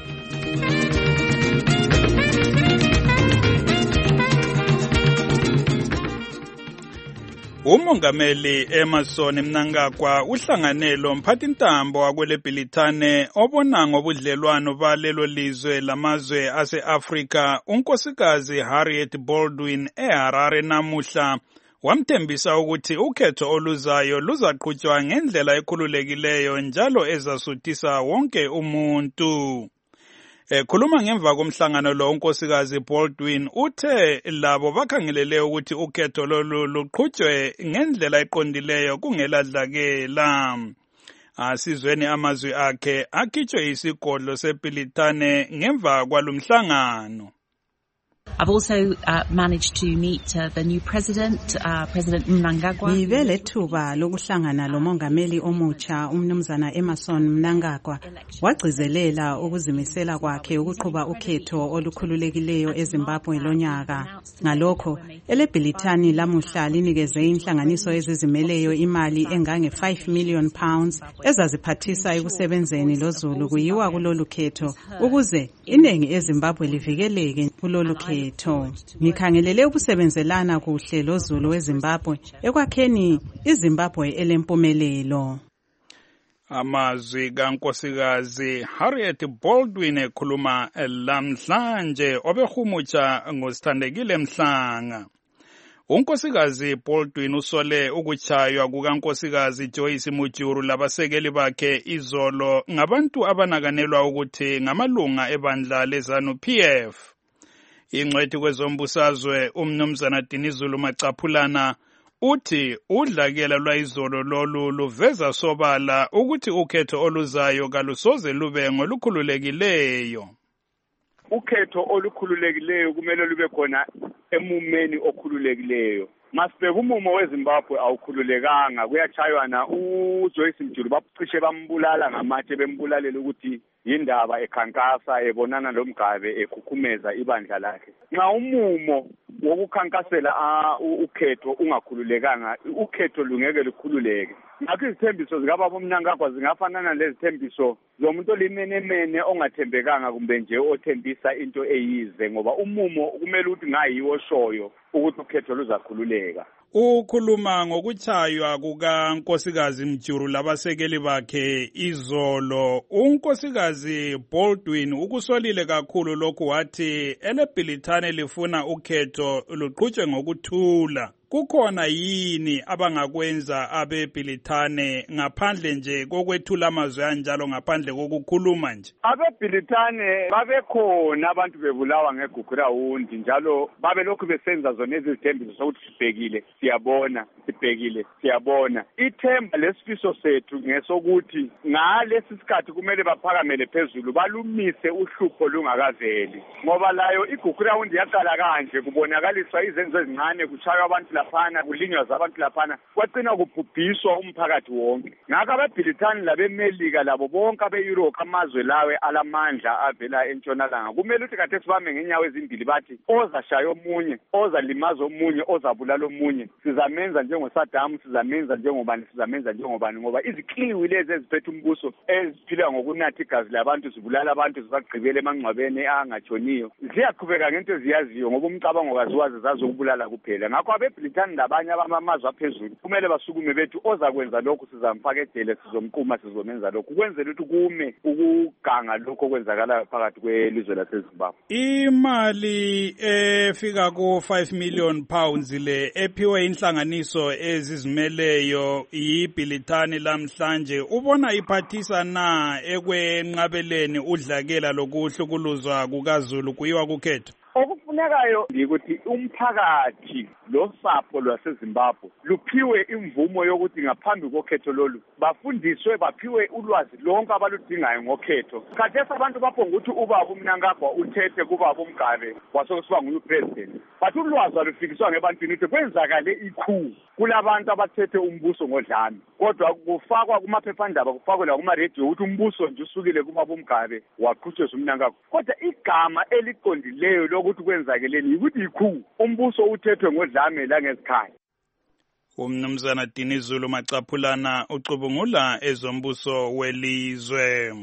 Umongameli Emmerson Mnangagwa uhlanganelo mphathintambo wakwele Bhilithane obona ngobudlelwano balelo lizwe lamazwe ase-Afrika unkosikazi Harriet Baldwin eHarare namuhla wamthembisa ukuthi ukhetho oluzayo luzaqhutshwa ngendlela ekhululekileyo njalo ezasuthisa wonke umuntu. Ekhuluma ngemva komhlangano lo unkosikazi Baldwin uthe labo bakhangelele ukuthi ukhetho lolu luqhutshwe ngendlela eqondileyo kungeladlakela. Asizweni amazwi akhe akhitshwe isigodlo seBhilithane ngemva kwalomhlangano. I've also uh, managed to meet uh, the new president, uh, President Mnangagwa. Ngibele thuba lokuhlangana lomongameli omutsha umnumzana Emmerson Mnangagwa wagcizelela ukuzimisela kwakhe ukuqhuba ukhetho olukhululekileyo eZimbabwe lonyaka. Ngalokho eleBhilithane lamuhla linikeze inhlanganiso ezizimeleyo imali engange five million pounds ezaziphathisa ekusebenzeni loZulu kuyiwa kulolu khetho ukuze iningi eZimbabwe livikeleke kulolu khetho. Ngikhangelele ukusebenzelana kuhle loZulu weZimbabwe ekwakheni iZimbabwe elempumelelo. Amazwi kankosikazi Harriet Baldwin ekhuluma lamhlanje obehumutsha ngosithandekile Mhlanga. Unkosikazi Baldwin usole ukuchaywa kukankosikazi Joyce Mujuru labasekeli bakhe izolo ngabantu abanakanelwa ukuthi ngamalunga ebandla leZANU-P F. Ingcwethi kwezombusazwe umnumzana Dinizulu Macaphulana uthi udlakela lwayizolo lolu luveza sobala ukuthi ukhetho oluzayo kalusoze lube ngolukhululekileyo. Ukhetho olukhululekileyo kumele lube khona emumeni okhululekileyo. Masibeka umumo weZimbabwe awukhululekanga kuyachaywana uJoyce Mjulu bacishe bambulala ngamatshe bembulalela ukuthi yindaba ekhankasa ebonana lomgabe ekhukhumeza ibandla lakhe. Nxa umumo wokukhankasela ukhetho ungakhululekanga ukhetho lungeke lukhululeke. Ngakho izithembiso zikababa Mnangagwa zingafanana lezithembiso zomuntu olimenemene ongathembekanga kumbe nje othembisa into eyize ngoba umumo kumele ukuthi ngayiwo shoyo ukuthi ukhetho luzakhululeka. Ukhuluma ngokuchaywa kukankosikazi Mjuru labasekeli bakhe izolo. Unkosikazi Baldwin ukusolile kakhulu lokhu wathi eleBhilithane lifuna ukhetho luqhutshwe ngokuthula kukhona yini abangakwenza abebhilithane ngaphandle nje kokwethula amazwi anjalo ngaphandle kokukhuluma nje? Abebhilithane babekhona abantu bebulawa ngeGugurawundi njalo babelokhu besenza zona ezizithembiso sokuthi sibhekile siyabona sibhekile siyabona. Ithemba lesifiso sethu ngesokuthi ngalesi sikhathi kumele baphakamele phezulu balumise uhlupho lungakaveli, ngoba layo iGugurawundi yaqala kanje kubonakaliswa izenzo ezincane, kuchaywa abantu laphana, kulinywa zabantu laphana, kwagcina kubhubhiswa umphakathi wonke. Ngakho abebhilithane labemelika labo bonke abe-Europe amazwe lawe alamandla avela entshonalanga kumele ukuthi kade sibambe ngenyawo ezimbili bathi ozashaya omunye, ozalimaza omunye, ozabulala omunye sizamenza njengoSaddam, sizamenza njengobani, sizamenza njengobani, ngoba izikliwi lezi eziphethe umbuso eziphila ngokunatha igazi labantu, zibulala abantu, zibagqibele emangcwabeni angatshoniyo, ziyaqhubeka ngento eziyaziyo ngoba umcabango kaziwazi zazi ukubulala kuphela. Ngakho abebhilithane labanye abamazwe aphezulu kumele basukume bethu ozakwenza lokhu sizamfaka edele, sizomquma, sizomenza lokhu ukwenzela ukuthi kume ukuganga lokho okwenzakala phakathi kwelizwe laseZimbabwe. Imali efika ku five million pounds le ephiwe inhlanganiso ezizimeleyo yibhilithane lamhlanje ubona iphathisa na ekwenqabeleni udlakela lokuhlukuluzwa kukaZulu kuyiwa kukhetho? Okufunekayo ukuthi umphakathi losapho lwaseZimbabwe luphiwe imvumo yokuthi ngaphambi kokhetho lolu bafundiswe, baphiwe ulwazi lonke abaludingayo ngokhetho. Khathesi abantu baphonga ukuthi ubaba uMnangagwa uthethe kubaba uMgabe wasokusiba nguye upresident, but ulwazi alufikiswa ngebantwini ukuthi kwenzakale ikhu kulabantu abathethe umbuso ngodlame, kodwa kufakwa kumaphephandaba, kufakwe la kuma-radio ukuthi umbuso nje usukile kubaba uMgabe waqhutshezwa uMnangagwa, kodwa igama eliqondileyo lokuthi kwenzakeleni ukuthi ikhu umbuso uthethwe ngodlame la ngezikhaya. Umnumzana Dini Zulu Macaphulana ucubungula ezombuso welizwe.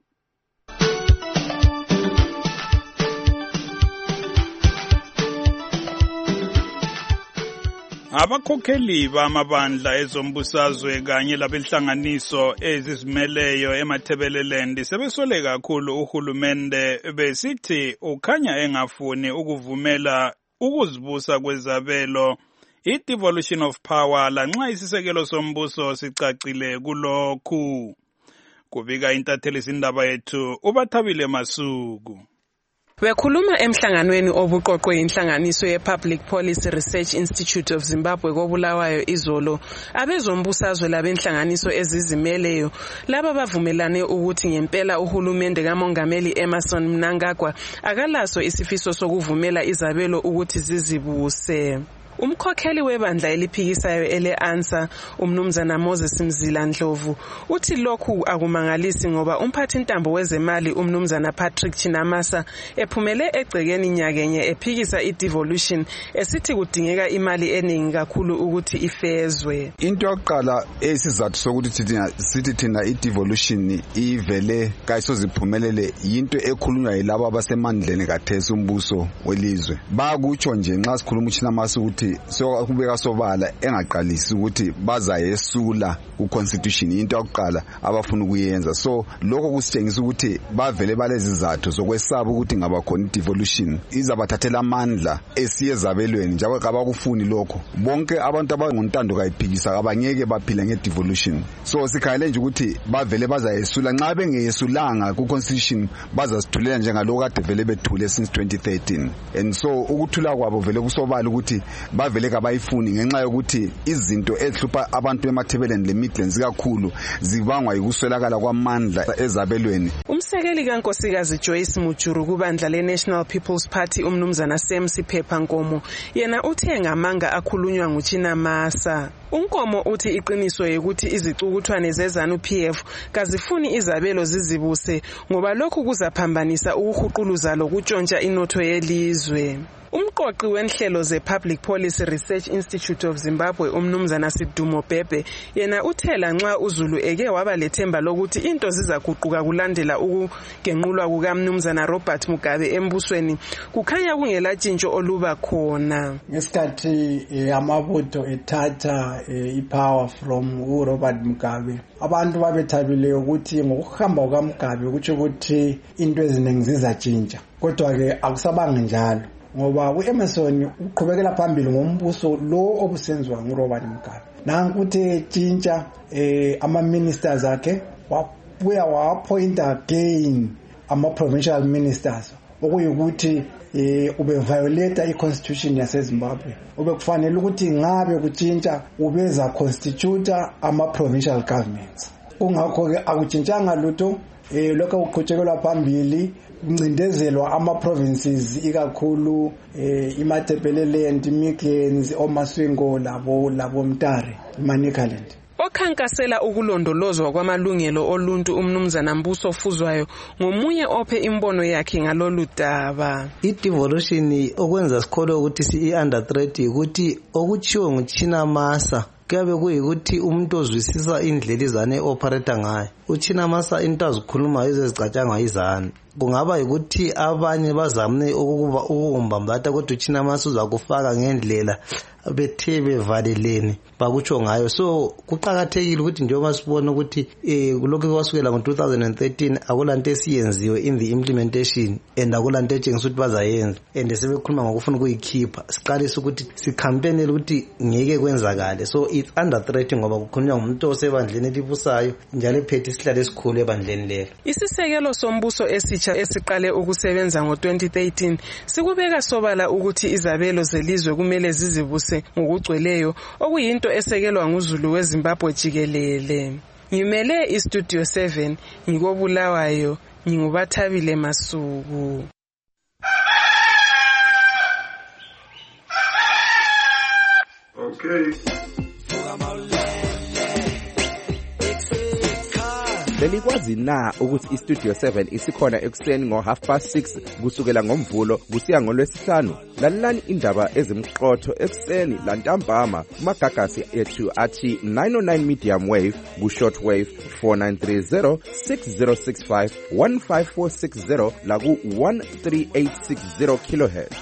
Abakhokheli bamabandla ezombusazwe kanye labenhlanganiso ezizimeleyo eMathebeleland sebesole kakhulu uhulumende besithi ukhanya engafuni ukuvumela ukuzibusa kwezabelo i-devolution of power lanxa isisekelo sombuso sicacile kulokhu. Kubika intatheli zindaba yethu uBathabile Masuku. Bekhuluma emhlanganweni obuqoqwe inhlanganiso ye-Public Policy Research Institute of Zimbabwe koBulawayo izolo, abezombusazwe labenhlanganiso ezizimeleyo laba bavumelane ukuthi ngempela uhulumende kaMongameli Emmerson Mnangagwa akalaso isifiso sokuvumela izabelo ukuthi zizibuse. Umkhokheli webandla eliphikisayo ele-ANSA umnumzana Moses Mzila Ndlovu uthi lokhu akumangalisi ngoba umphathi ntambo wezemali umnumzana Patrick Chinamasa ephumele egcekeni nyakenye ephikisa i-devolution esithi kudingeka imali eningi kakhulu ukuthi ifezwe. Into yokuqala esizathu sokuthi thina sithi thina i-devolution ivele kayisoziphumelele yinto ekhulunywa yilabo abasemandleni kathesi umbuso welizwe. Bakutsho nje nxa sikhuluma uChinamasa ukuthi so kubeka sobala engaqalisi ukuthi bazayesula ku-constitution into yokuqala abafuna ukuyenza. So lokho kusitshengisa ukuthi bavele balezi izathu zokwesaba ukuthi ngaba khona i-devolution izabathathela amandla esiyezabelweni njalo abakufuni lokho. Bonke abantu abangontando kayiphikisa abangeke baphile nge-devolution. So sikhayele nje ukuthi bavele bazayesula nxa bengeyesulanga ku-constitution bazasithulela njengaloko kade vele bethule since twenty thirteen. And so ukuthula kwabo vele kusobala ukuthi bavele kabayifuni ngenxa yokuthi izinto ezihlupha abantu eMathebeleland leMidlands kakhulu zibangwa yikuswelakala kwamandla ezabelweni. Umsekeli kaNkosikazi Joyce Mujuru kubandla le-National People's Party umnumzana Sam Siphepha Nkomo yena uthe ngamanga akhulunywa nguChinamasa. Unkomo uthi iqiniso ukuthi izicukuthwane zeZANU-P F kazifuni izabelo zizibuse ngoba lokhu kuzaphambanisa ukuhuquluza lokutshontsha inotho yelizwe. Umqoqi wenhlelo ze-Public Policy Research Institute of Zimbabwe umnumzana Sidumo Bhebhe yena uthela nxa uZulu eke waba lethemba lokuthi into zizaguquka kulandela ukugenqulwa kukamnumzana Robert Mugabe embusweni kukhanya kungela tshintsho oluba khona. Ngesikhathi amabutho ethatha ipower from uRobert Mugabe abantu babethabile ukuthi ngokuhamba kukaMugabe kutsho ukuthi into eziningi zizatshintsha, kodwa ke akusabanga njalo. ngoba u-Emerson uqhubekela phambili ngombuso lo obusenziwa nguRobert Mugabe. Nanku ukuthi tshintsha eh ama-ministers akhe wabuya wa-appointa again ama-provincial ministers okuyukuthi eh ube violate i-constitution yaseZimbabwe. Ube kufanele ukuthi ngabe kutshintsha ubeza constitute ama-provincial governments. Kungakho-ke akutshintshanga lutho eh lokho kuqhutshekelwa phambili kuncindezelwa ama-provinces ikakhulu eh iMatebeleland, iMidlands, oMasvingo labo labo Mtare, iManicaland. Okhankasela ukulondolozwa kwamalungelo oluntu umnumzana Mbuso Fuzwayo ngomunye ophe imbono yakhe ngalolu daba. I-devolution okwenza sikhole ukuthi si-under threat ukuthi okuchiwe nguChina Masa kuyabe kuyikuthi umuntu ozwisisa indlela izane operator ngayo. UChina Masa into azikhuluma ezizicatshanga izana. Kungaba ukuthi abanye bazamne ukuba ukumbambata kodwa uChina Masa uzakufaka ngendlela bethe bevalelene bakutsho ngayo. So kuqhakathekile ukuthi njengoba sibona ukuthi eh kulokho kwasukela ngo two thousand thirteen akulanto esiyenziwe in the implementation and akulanto etshengisa ukuthi bazayenza and sebekhuluma ngokufuna ukuyikhipha. Siqalisa ukuthi sicampaign ukuthi ngeke kwenzakale. So it's under threat ngoba kukhulunywa ngumuntu osebandleni elibusayo njalo ephethe isihlalo esikhulu ebandleni lelo. Isisekelo sombuso esitsha esiqale ukusebenza ngo twenty thirteen sikubeka sobala ukuthi izabelo zelizwe kumele zizibuse ngokugcweleyo okuyinto esekelwa nguZulu weZimbabwe jikelele. Ngimele iStudio seven ngikobulawayo ngingubathabile Masuku. Okay. Belikwazi na ukuthi iStudio seven isikhona ekuseni ngo half past six kusukela ngomvulo kusiya ngolwesihlanu? Lalelani indaba ezimqotho ekuseni lantambama kumagagasi ethu athi nine oh nine medium wave ku short wave four nine three zero six zero six five one five four six zero la ku one three eight six zero kilohertz.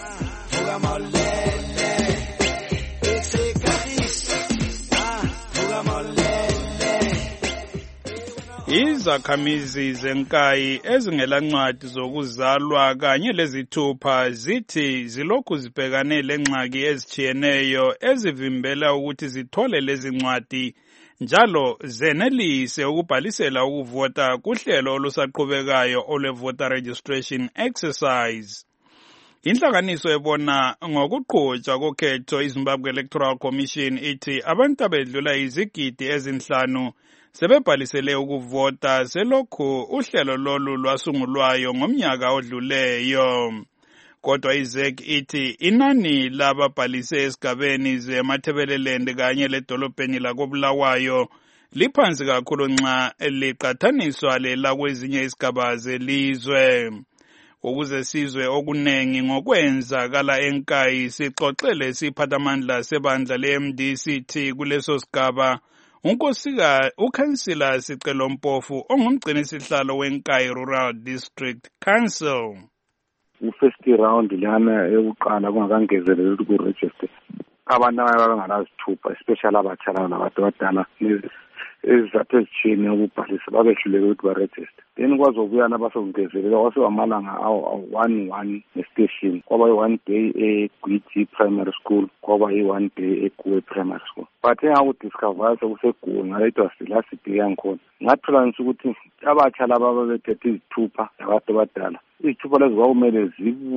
Izakhamizi zenkayi ezingelancwadi zokuzalwa kanye lezithupha zithi zilokhu zibhekane lengxaki ezichiyeneyo ezivimbela ukuthi zithole lezi ncwadi njalo zenelise ukubhalisela ukuvota kuhlelo olusaqhubekayo olwe-voter registration exercise. Inhlanganiso ebona ngokuqhutshwa kokhetho iZimbabwe Electoral Commission ithi abantu abedlula izigidi ezinhlanu sebebhalisele ukuvota selokhu uhlelo lolu lwasungulwayo ngomnyaka odluleyo. Kodwa iZ E C ithi inani lababhalise esigabeni zeMathebeleland kanye ledolobheni lakobulawayo liphansi kakhulu nxa liqathaniswa lela kwezinye izigaba zelizwe. Ukuze sizwe okunengi ngokwenzakala enkayi sixoxele siphathamandla sebandla le-M D C T kuleso sigaba unkosika ukhansila Sicelo Mpofu ongumgcinisihlalo wenkayi Rural District Council. U-first round lana eyokuqala kungakangezeleli ukuthi ku-register abantu abangazithupha especially abatsha nabantu abadala ezizathu ezitshiyene ukubhalisa babehluleke ukuthi barejiste. Then kwazobuya nabasokungezelela kwasewamalanga awu-one one nestation kwaba yi-one day eGwiji Primary School kwaba yi-one day eGuwe Primary School. But engakudiscover sekuseGuwe ngale was the last day yangikhona ngathola nje ukuthi abatsha laba babethethe izithupha nabantu abadala izithupha lezo kwakumele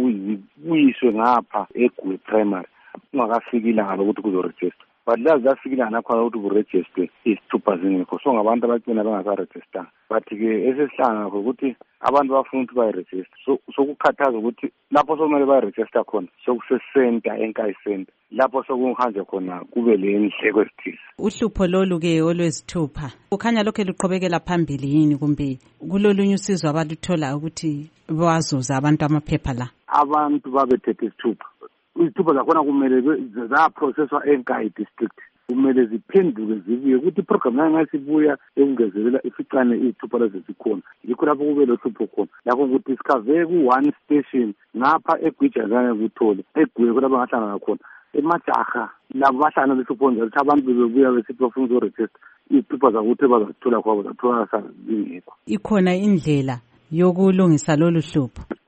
zibuyiswe ngapha eGuwe Primary kungakafiki ilanga lokuthi kuzoregister. But lazi zafikile nakhona ukuthi kuregister isithupha zingekho so ngabantu abagcina bengasaregister. But-ke esesihlanga ukuthi abantu bafuna ukuthi bayiregister so sokukhathaza ukuthi lapho sokumele bayiregister khona sokusesenta enkayi center lapho sokuhanje khona kube le ndleko ezithize. Uhlupho lolu-ke olwezithupha ukhanya lokho luqhubekela phambili yini kumbe kulolunye usizo abaluthola ukuthi bazuza abantu amaphepha la? Abantu babethethe isithupha izithupha zakhona kumele zaprocesswa enkayi district kumele ziphenduke zibuye ukuthi iprogram nayo ngasibuya ekungezelela ificane izithupha lezi zikhona yikho lapho kube lohlupho khona lapho ukuthi sikhave ku-one station ngapha eGwiji azange kuthole eGuwe kulapho ngahlangana khona emajaha labo bahlangana besiphondo ukuthi abantu bebebuya besithi bafuna ukuzoregister izithupha zakuthi bazazithola kwabo zathola zingekho. Ikhona indlela yokulungisa lolu hlupho?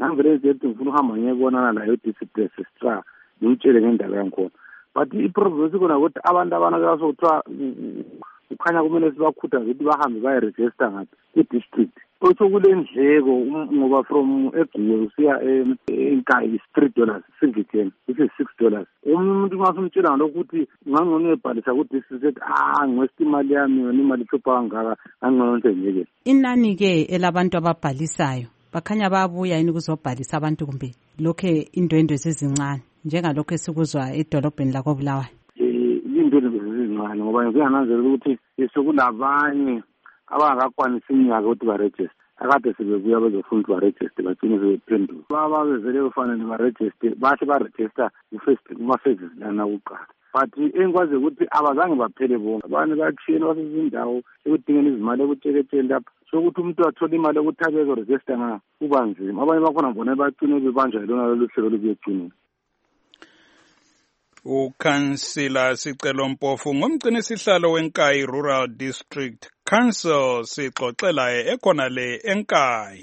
ngivele ngithi ngifuna uhamba ngiyebonana nayo discipline sister ngimtshele ngendaba yankhona but iproblem sikona ukuthi abantu abanaka sokuthiwa ukhanya kumele sibakhuthaze ukuthi bahambe bayiregister ngathi i-district otsho kule ndleko ngoba from eGuwe usiya eNkayi three dollars singitheni this is six dollars umuntu ngasumtshela ngalokho ukuthi ngangcono uyebhalisa ku-district ah ngwesta imali yami yona imali ihlupha kangaka ngangcono nje ngeke inani-ke elabantu ababhalisayo bakhanya bayabuya yini ukuzobhalisa abantu kumbe lokhe indwendwe zizincane njengalokho esikuzwa edolobheni lakoBulawayo? Indwendwe zizincane ngoba ngiyananzelela ukuthi sekulabanye abangakwanisa iminyaka ukuthi baregister akade sebebuya bezofuna ukuthi baregister bagcine sebephendula baba bezele kufanele baregister bathi baregister ku-first kuma-phases lana kuqala but engikwazi ukuthi abazange baphele bonke abanye bathiyeni basezindawo ekudingeni izimali ekutsheketsheni lapha sokuthi umuntu athole imali yokuthi abezoregister nga kuba nzima abanye bakhona bona bacine bebanjwa yilona lolu hlelo lubuyegcinile. Ukhansila Sicelo Mpofu ngumgcini sihlalo weNkayi Rural District Council sixoxela ekhona le eNkayi.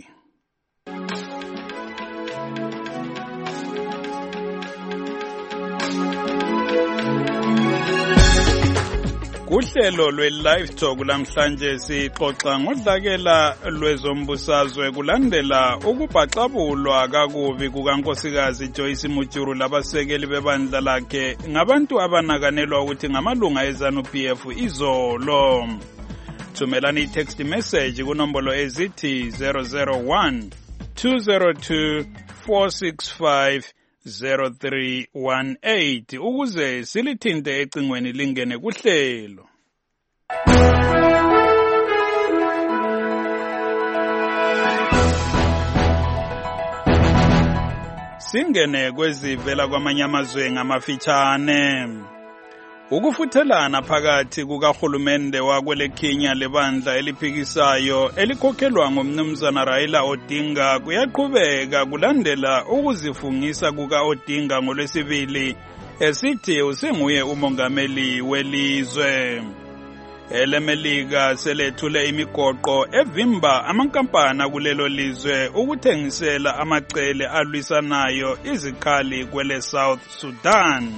Kuhlelo lwe-Live Talk lamhlanje sixoxa ngodlakela lwezombusazwe kulandela ukubhaxabulwa kakubi kukankosikazi Joyce Mujuru labasekeli bebandla lakhe ngabantu abanakanelwa ukuthi ngamalunga eZANU-P F izolo. Thumelani i-text message kunombolo ezithi zero zero one two zero two four six five zero three one eight ukuze silithinte ecingweni lingene kuhlelo. Singene kwezivela kwamanye amazwe ngamafitshane. Ukufuthelana phakathi kukahulumende wakwele Kenya lebandla eliphikisayo elikhokhelwa ngumnumzana Raila Odinga kuyaqhubeka kulandela ukuzifungisa kuka Odinga ngolwesibili esithi usenguye umongameli welizwe. EleMelika selethule imigoqo evimba amankampani kulelo lizwe ukuthengisela amacele alwisanayo izikhali kwele South Sudan.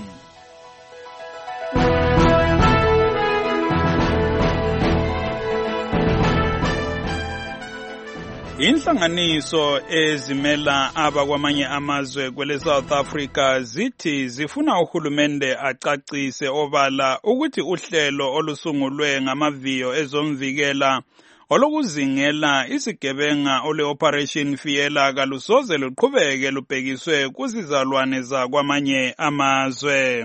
Inhlanganiso ezimela abakwamanye amazwe kwele South Africa zithi zifuna uhulumende acacise obala ukuthi uhlelo olusungulwe ngamaviyo ezomvikela olokuzingela isigebenga ole Operation Fiela kalusoze luqhubeke lubhekiswe kuzizalwane zakwamanye amazwe.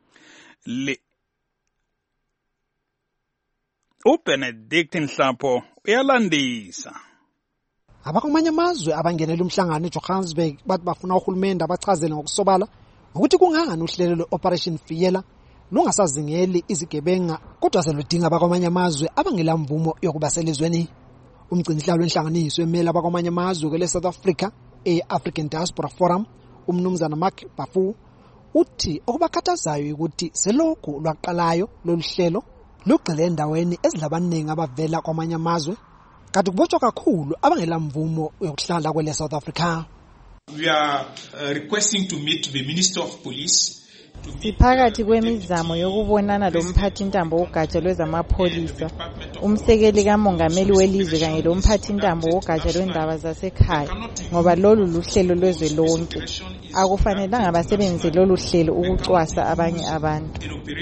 uBenedict Nhlapho uyalandisa. Abakwamanye amazwe abangenela umhlangano eJohannesburg bathi bafuna uhulumende abachazele ngokusobala ukuthi kungangani uhlelo lwe-Operation Fiela lungasazingeli izigebenga kodwa seludinga abakwamanye amazwe abangela mvumo yokuba selizweni. Umgcinihlalo wenhlanganiso emela abakwamanye amazwe kwele South Africa e-African Diaspora Forum umnumzana Mark Bafu uthi okubakhathazayo ukuthi selokhu lwaqalayo lolu hlelo lugxile endaweni ezilabaningi abavela kwamanye amazwe kanti kubotshwa kakhulu abangela mvumo yokuhlala kwele South Africa. We are uh, requesting to meet the Minister of Police. Siphakathi kwemizamo yokubonana lomphathi intambo wogatsha lwezamapholisa, umsekeli kamongameli welizwe kanye lomphathi intambo wogatsha lwendaba zasekhaya ngoba lolu luhlelo lwezwe lonke. Akufanelanga abasebenzise lolu hlelo ukucwasa abanye abantu.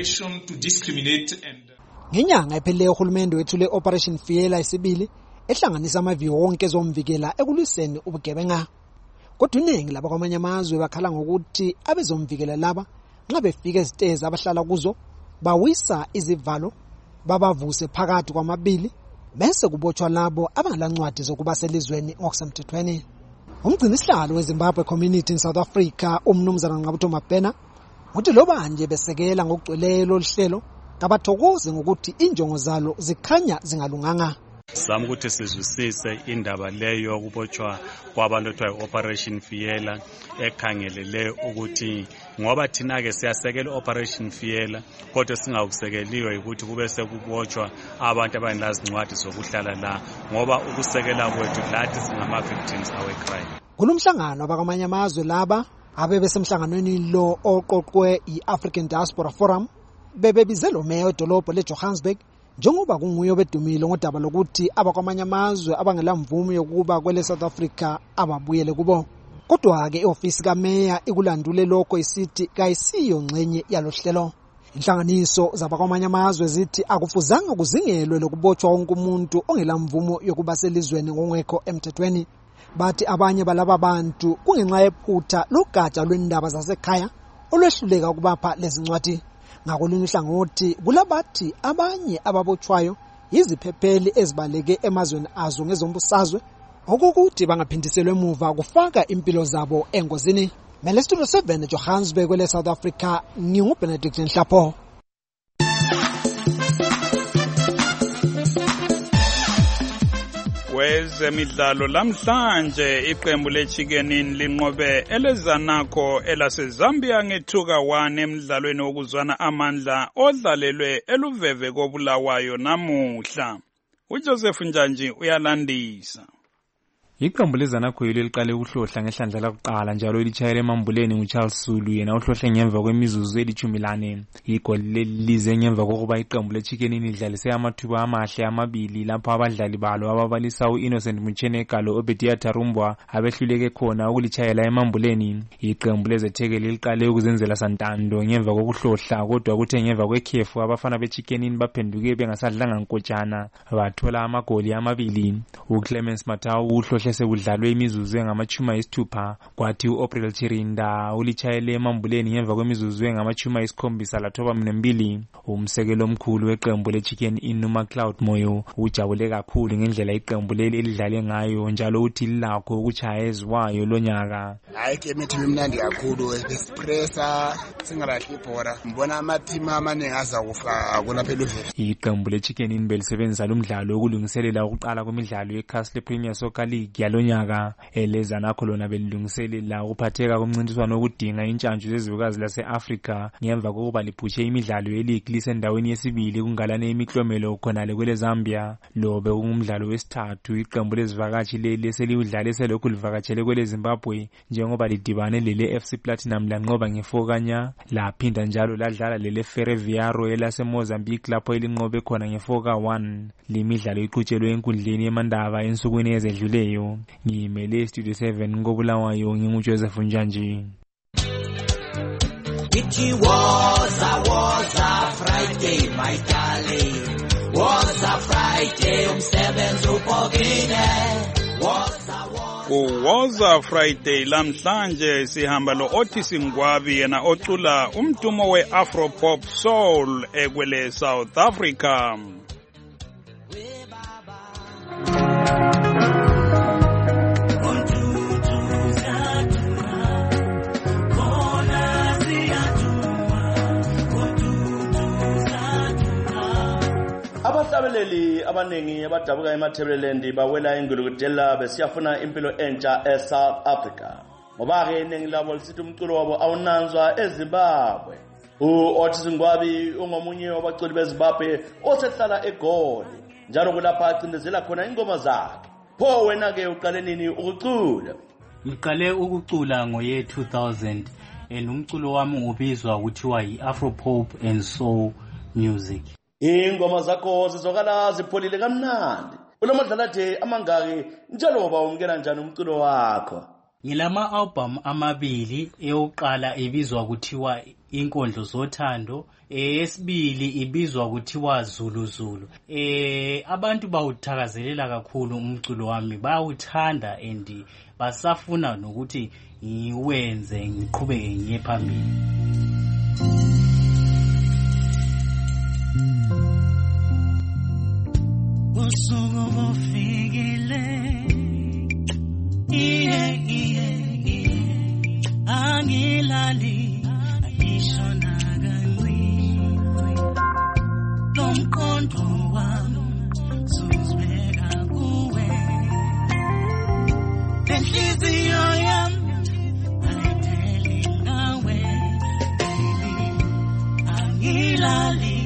Ngenyanga ephelileyo uhulumende wethule Operation Fiela isibili ehlanganisa amaviyo wonke ezomvikela ekulwiseni ubugebenga. Kodwa iningi laba kwamanye amazwe bakhala ngokuthi abezomvikela laba nxa befika ezitezi abahlala kuzo bawisa izivalo babavuse phakathi kwamabili bese kubotshwa labo abangalancwadi zokuba selizweni ngokusemthethweni. Umgcinisihlalo weZimbabwe Community in South Africa umnumzana Ngqabutho Mabhena uthi loba nje besekela ngokugcweleyo lohlelo kabathokoze ngokuthi injongo zalo zikhanya zingalunganga. Zama ukuthi sizwisise indaba leyo ukubotshwa kwabantu ethiwa Operation Fiela ekhangelele ukuthi ngoba thina ke siyasekela Operation Fiela kodwa singawusekeliwe ukuthi kube sekubotshwa abantu abanazincwadi zokuhlala la ngoba ukusekela kwethu lathi singama victims awe crime. kulumhlangano abakwamanye amazwe laba abe besemhlanganweni lo oqoqwe i-African Diaspora Forum bebebize lo meya wedolobho leJohannesburg njengoba kunguye bedumile ngodaba lokuthi abakwamanye amazwe abangela mvumo yokuba kwele South Africa ababuyele kubo. Kodwa ke iofisi kameya ikulandule lokho isithi kayisiyo ngxenye yalohlelo. Inhlanganiso zabakwamanye amazwe zithi akufuzanga kuzingelwe lokubotshwa wonke umuntu ongela mvumo yokuba selizweni ngongekho emthethweni. Bathi abanye balaba bantu kungenxa yephutha logatsha lwendaba zasekhaya olwehluleka ukubapha lezincwadi. Ngakolunye uhlangothi kulabathi abanye ababotshwayo yiziphepheli ezibaleke emazweni azo ngezombusazwe okukuthi bangaphindiselwe emuva kufaka impilo zabo engozini. Mele Studio seven Johannesburg kwele South Africa, nginguBenedict Nhlapho. Kwezemidlalo lamhlanje iqembu leChikenin linqobe elezanakho elaseZambia ngethuka one emidlalweni wokuzwana amandla odlalelwe eluveve koBulawayo namuhla. uJoseph Njanji uyalandisa. Iqembu lezanakho yilo liqale ukuhlohla ngehlandla lakuqala njalo lichayela emambuleni nguCharles Sulu yena uhlohle ngemva kwemizuzu elithumi lane. Igoli lize ngemva kokuba iqembu leChikenin lidlalise amathuba amahle amabili lapho abadlali balo ababalisa uInnocent Mucheneka lo Obediah Tarumbwa abehluleke khona ukulichayela emambuleni. Iqembu lezethekeli liqale ukuzenzela santando ngemva kokuhlohla kodwa kuthe ngemva kwekhefu abafana beChikenin baphenduke bengasadlanga nkotshana bathola amagoli amabili. uClemens Matau uhlohle sekudlalwe imizuzu engamachuma isithupha kwathi uApril Chirinda ulichayele emambuleni ngemva kwemizuzu engamachuma isikhombisa lathoba mbili. Umsekelo omkhulu weqembu leChikenin uMacLeod Moyo ujabule kakhulu ngendlela iqembu leli elidlale ngayo njalo uthi lilakho ukuchaya eziwayo lonyaka. Hayi ke mithi mnandi kakhulu espressa singalahli ibhola mbona amathima amaningi azakufa kulapha eluvela. Iqembu leChikenin belisebenzisa lumdlalo ukulungiselela ukuqala kwemidlalo yeCastle Premier Soccer League yalonyaka. Elezanakho lona belilungiselela ukuphatheka komncintiswano okudinga intshantshu zezibukazi laseAfrika ngemva kokuba liphushe imidlalo yeleague lisendaweni yesibili kungalane imiklomelo khonale kwele Zambia. Lo bekungumdlalo wesithathu iqembu lezivakashi leli selidlale selokhu livakatshele kwele Zimbabwe njengoba lidibane lele F C Platinum lanqoba ngefokanya laphinda njalo ladlala lele Ferroviario elaseMozambique lapho elinqobe khona ngefoka one. Limidlalo iqhutshelwe enkundleni yemandaba ensukwini ezedluleyo. Ngimele Studio seven ngoBulawayo nginguJoseph Njanji. It was a was a Friday my darling, was a Friday umsebenzi upokile, was a was a Friday lamhlanje sihamba lo Otis Ngwabi yena ocula umdumo we Afro Pop Soul ekwele South Africa. Abahlabeleli abaningi abadabuka eMathebeleland bawela engulukudela besiyafuna impilo entsha eSouth Africa. Ngoba ke iningi labo lisithi umculo wabo awunanzwa eZimbabwe. uOtis Ngwabi ungomunye wabaculi beZimbabwe osehlala eGoli. Njalo kulapha acindezela khona ingoma zakhe. Pho wena ke uqale nini ukucula? Ngiqale ukucula ngoye two thousand and umculo wami ubizwa ukuthiwa yiAfro Pop and Soul Music. Ingoma zakho zizokala zipholile kamnandi. Ulomadlala amangaki njalo bawumkela njani umculo wakho? Ngilama album amabili, eyokuqala ibizwa ukuthiwa Inkondlo Zothando, eyesibili ibizwa ukuthiwa Zulu Zulu. Eh abantu bawuthakazelela kakhulu umculo wami, bawuthanda and basafuna nokuthi ngiwenze ngiqhubeke ngiye phambili. Usuku ufikile, iye iye iye, angilali, angishona kancane, lomqondo wami uzibeka kuwe, lenhliziyo yami ayitheli ngawe, angilali.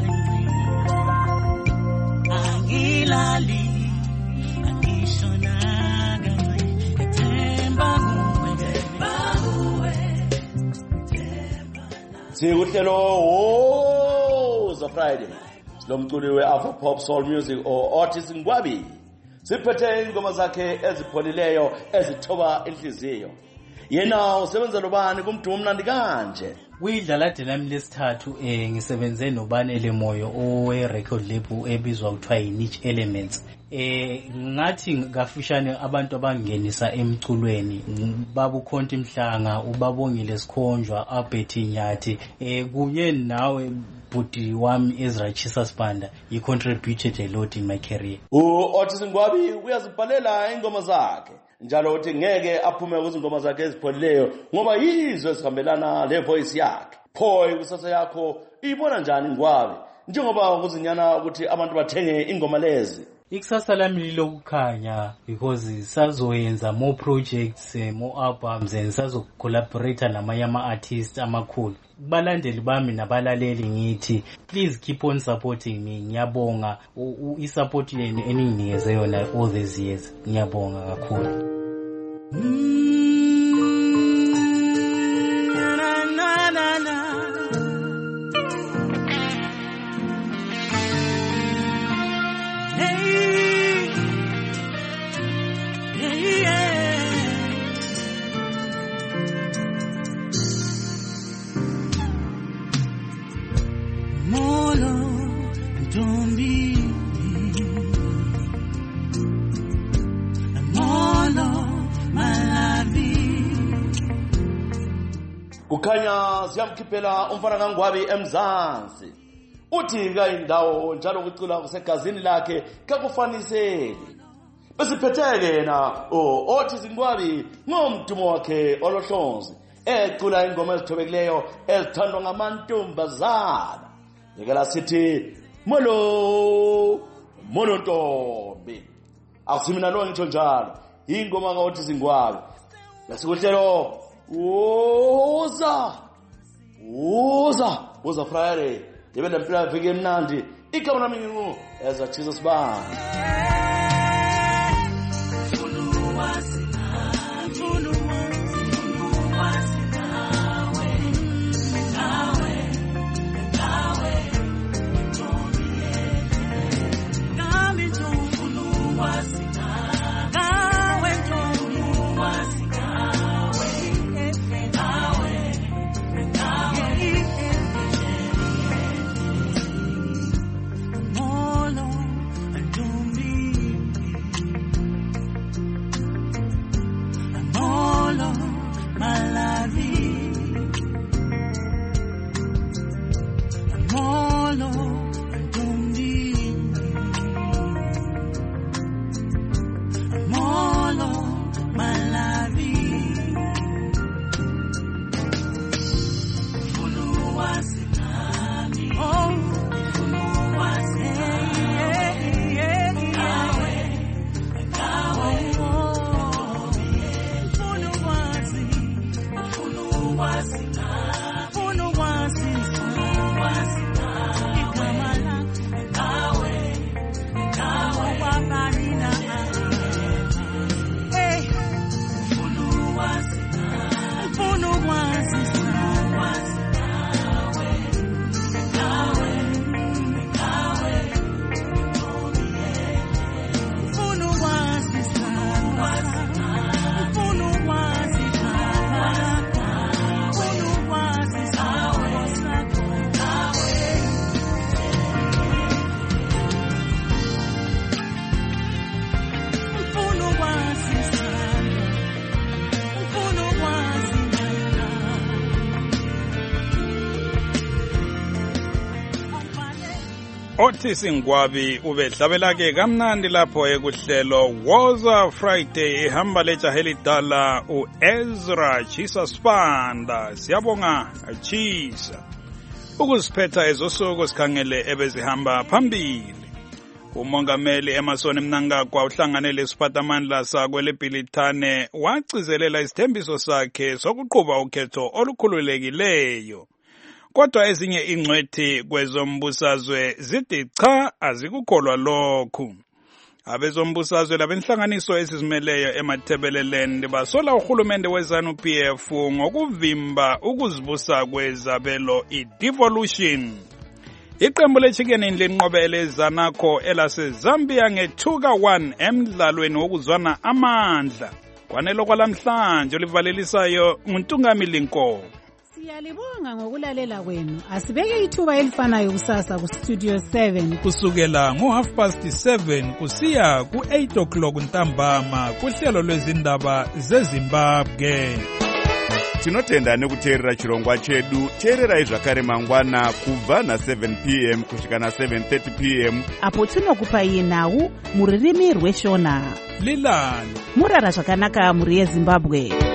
Angilali, angishona Sikuhlelo Woza Friday. Silomculi we-Afro-pop soul music o-Otis Ngwabi. Siphethe ingoma zakhe ezipholileyo ezithoba inhliziyo. Yena usebenza nobani kumdumo mnandi kanje? Kuyidlala lami lesithathu eh ngisebenze noBanele Moyo owe record label ebizwa kuthiwa yiNiche Elements. Eh ngathi ngafishane abantu abangenisa emculweni babukhonto Mhlanga ubabongile Sikhonjwa Abet Nyathi eh kunye nawe budi wami Ezra Chisa Spanda he contributed a lot in my career. U-Otis Ngwabi uyazibhalela ingoma zakhe njalo uthi ngeke aphume kuzingoma zakhe ezipholileyo ngoba yizo ezihambelana le voice yakhe. Pho ikusasa yakho ibona njani Ngwabi njengoba kuzinyana ukuthi abantu bathenge ingoma lezi? Ikusasa lami lilokukhanya because sazoyenza more projects, more albums and sazocollaborate namanye ama-artists amakhulu. Balandeli bami nabalaleli ngithi please keep on supporting me. Ngiyabonga i-support yenu eninginikeze yona all these years. Ngiyabonga kakhulu. Kukhanya siyamkhiphela umfana kaNgwabi eMzansi. Uthi kayindawo njalo ukucula kusegazini lakhe kakufaniseli. Besiphetheke yena o-Otis Ngwabi ngomdumo wakhe olohlonzi ecula ingoma ezithobekileyo ezithandwa ngamantombazana. Yekela sithi molo molo ntombi. Akusimina lo ngitsho njalo ingoma kaOtis Ngwabi. Lesikuhlelo Woza Woza Woza Friday. Yebe lempela veke mnandi. Igama lami ngingu Ezra Chisa Spanda. Otis Ngwabi ubedlabela ke kamnandi lapho ekuhlelo Woza Friday ehamba lejaha elidala uEzra Chisa Spanda. Siyabonga Chisa. Ukuziphetha ezosuku sikhangele ebezihamba phambili. Umongameli Emmerson Mnangagwa uhlanganele isiphathamandla sakwe leBhilithane wacizelela isithembiso sakhe sokuqhuba ukhetho olukhululekileyo. Kodwa ezinye ingcwethi kwezombusazwe zithi cha azikukholwa lokhu. Abezombusazwe labenhlanganiso ezizimeleyo eMathebeleland basola uhulumende weZANU P F ngokuvimba ukuzibusa kwezabelo i-devolution. Iqembu leChicken linqobele Zanaco elaseZambia ngethuka one emdlalweni wokuzwana amandla. Kwanelo kwalamhlanje olivalelisayo nguNtungamili Nkomo. Siyalibonga ngokulalela kwenu. Asibeke ithuba elifanayo kusasa ku Studio seven kusukela ngo half past seven kusiya ku eight o'clock ntambama kuhlelo lwezindaba zeZimbabwe. Tinotenda nekuteerera chirongwa chedu. Teererai zvakare mangwana kubva na seven p m kusvika na seven thirty p m apo tinokupai nhau muririmi rweshona. Lilani murara zvakanaka muri yeZimbabwe.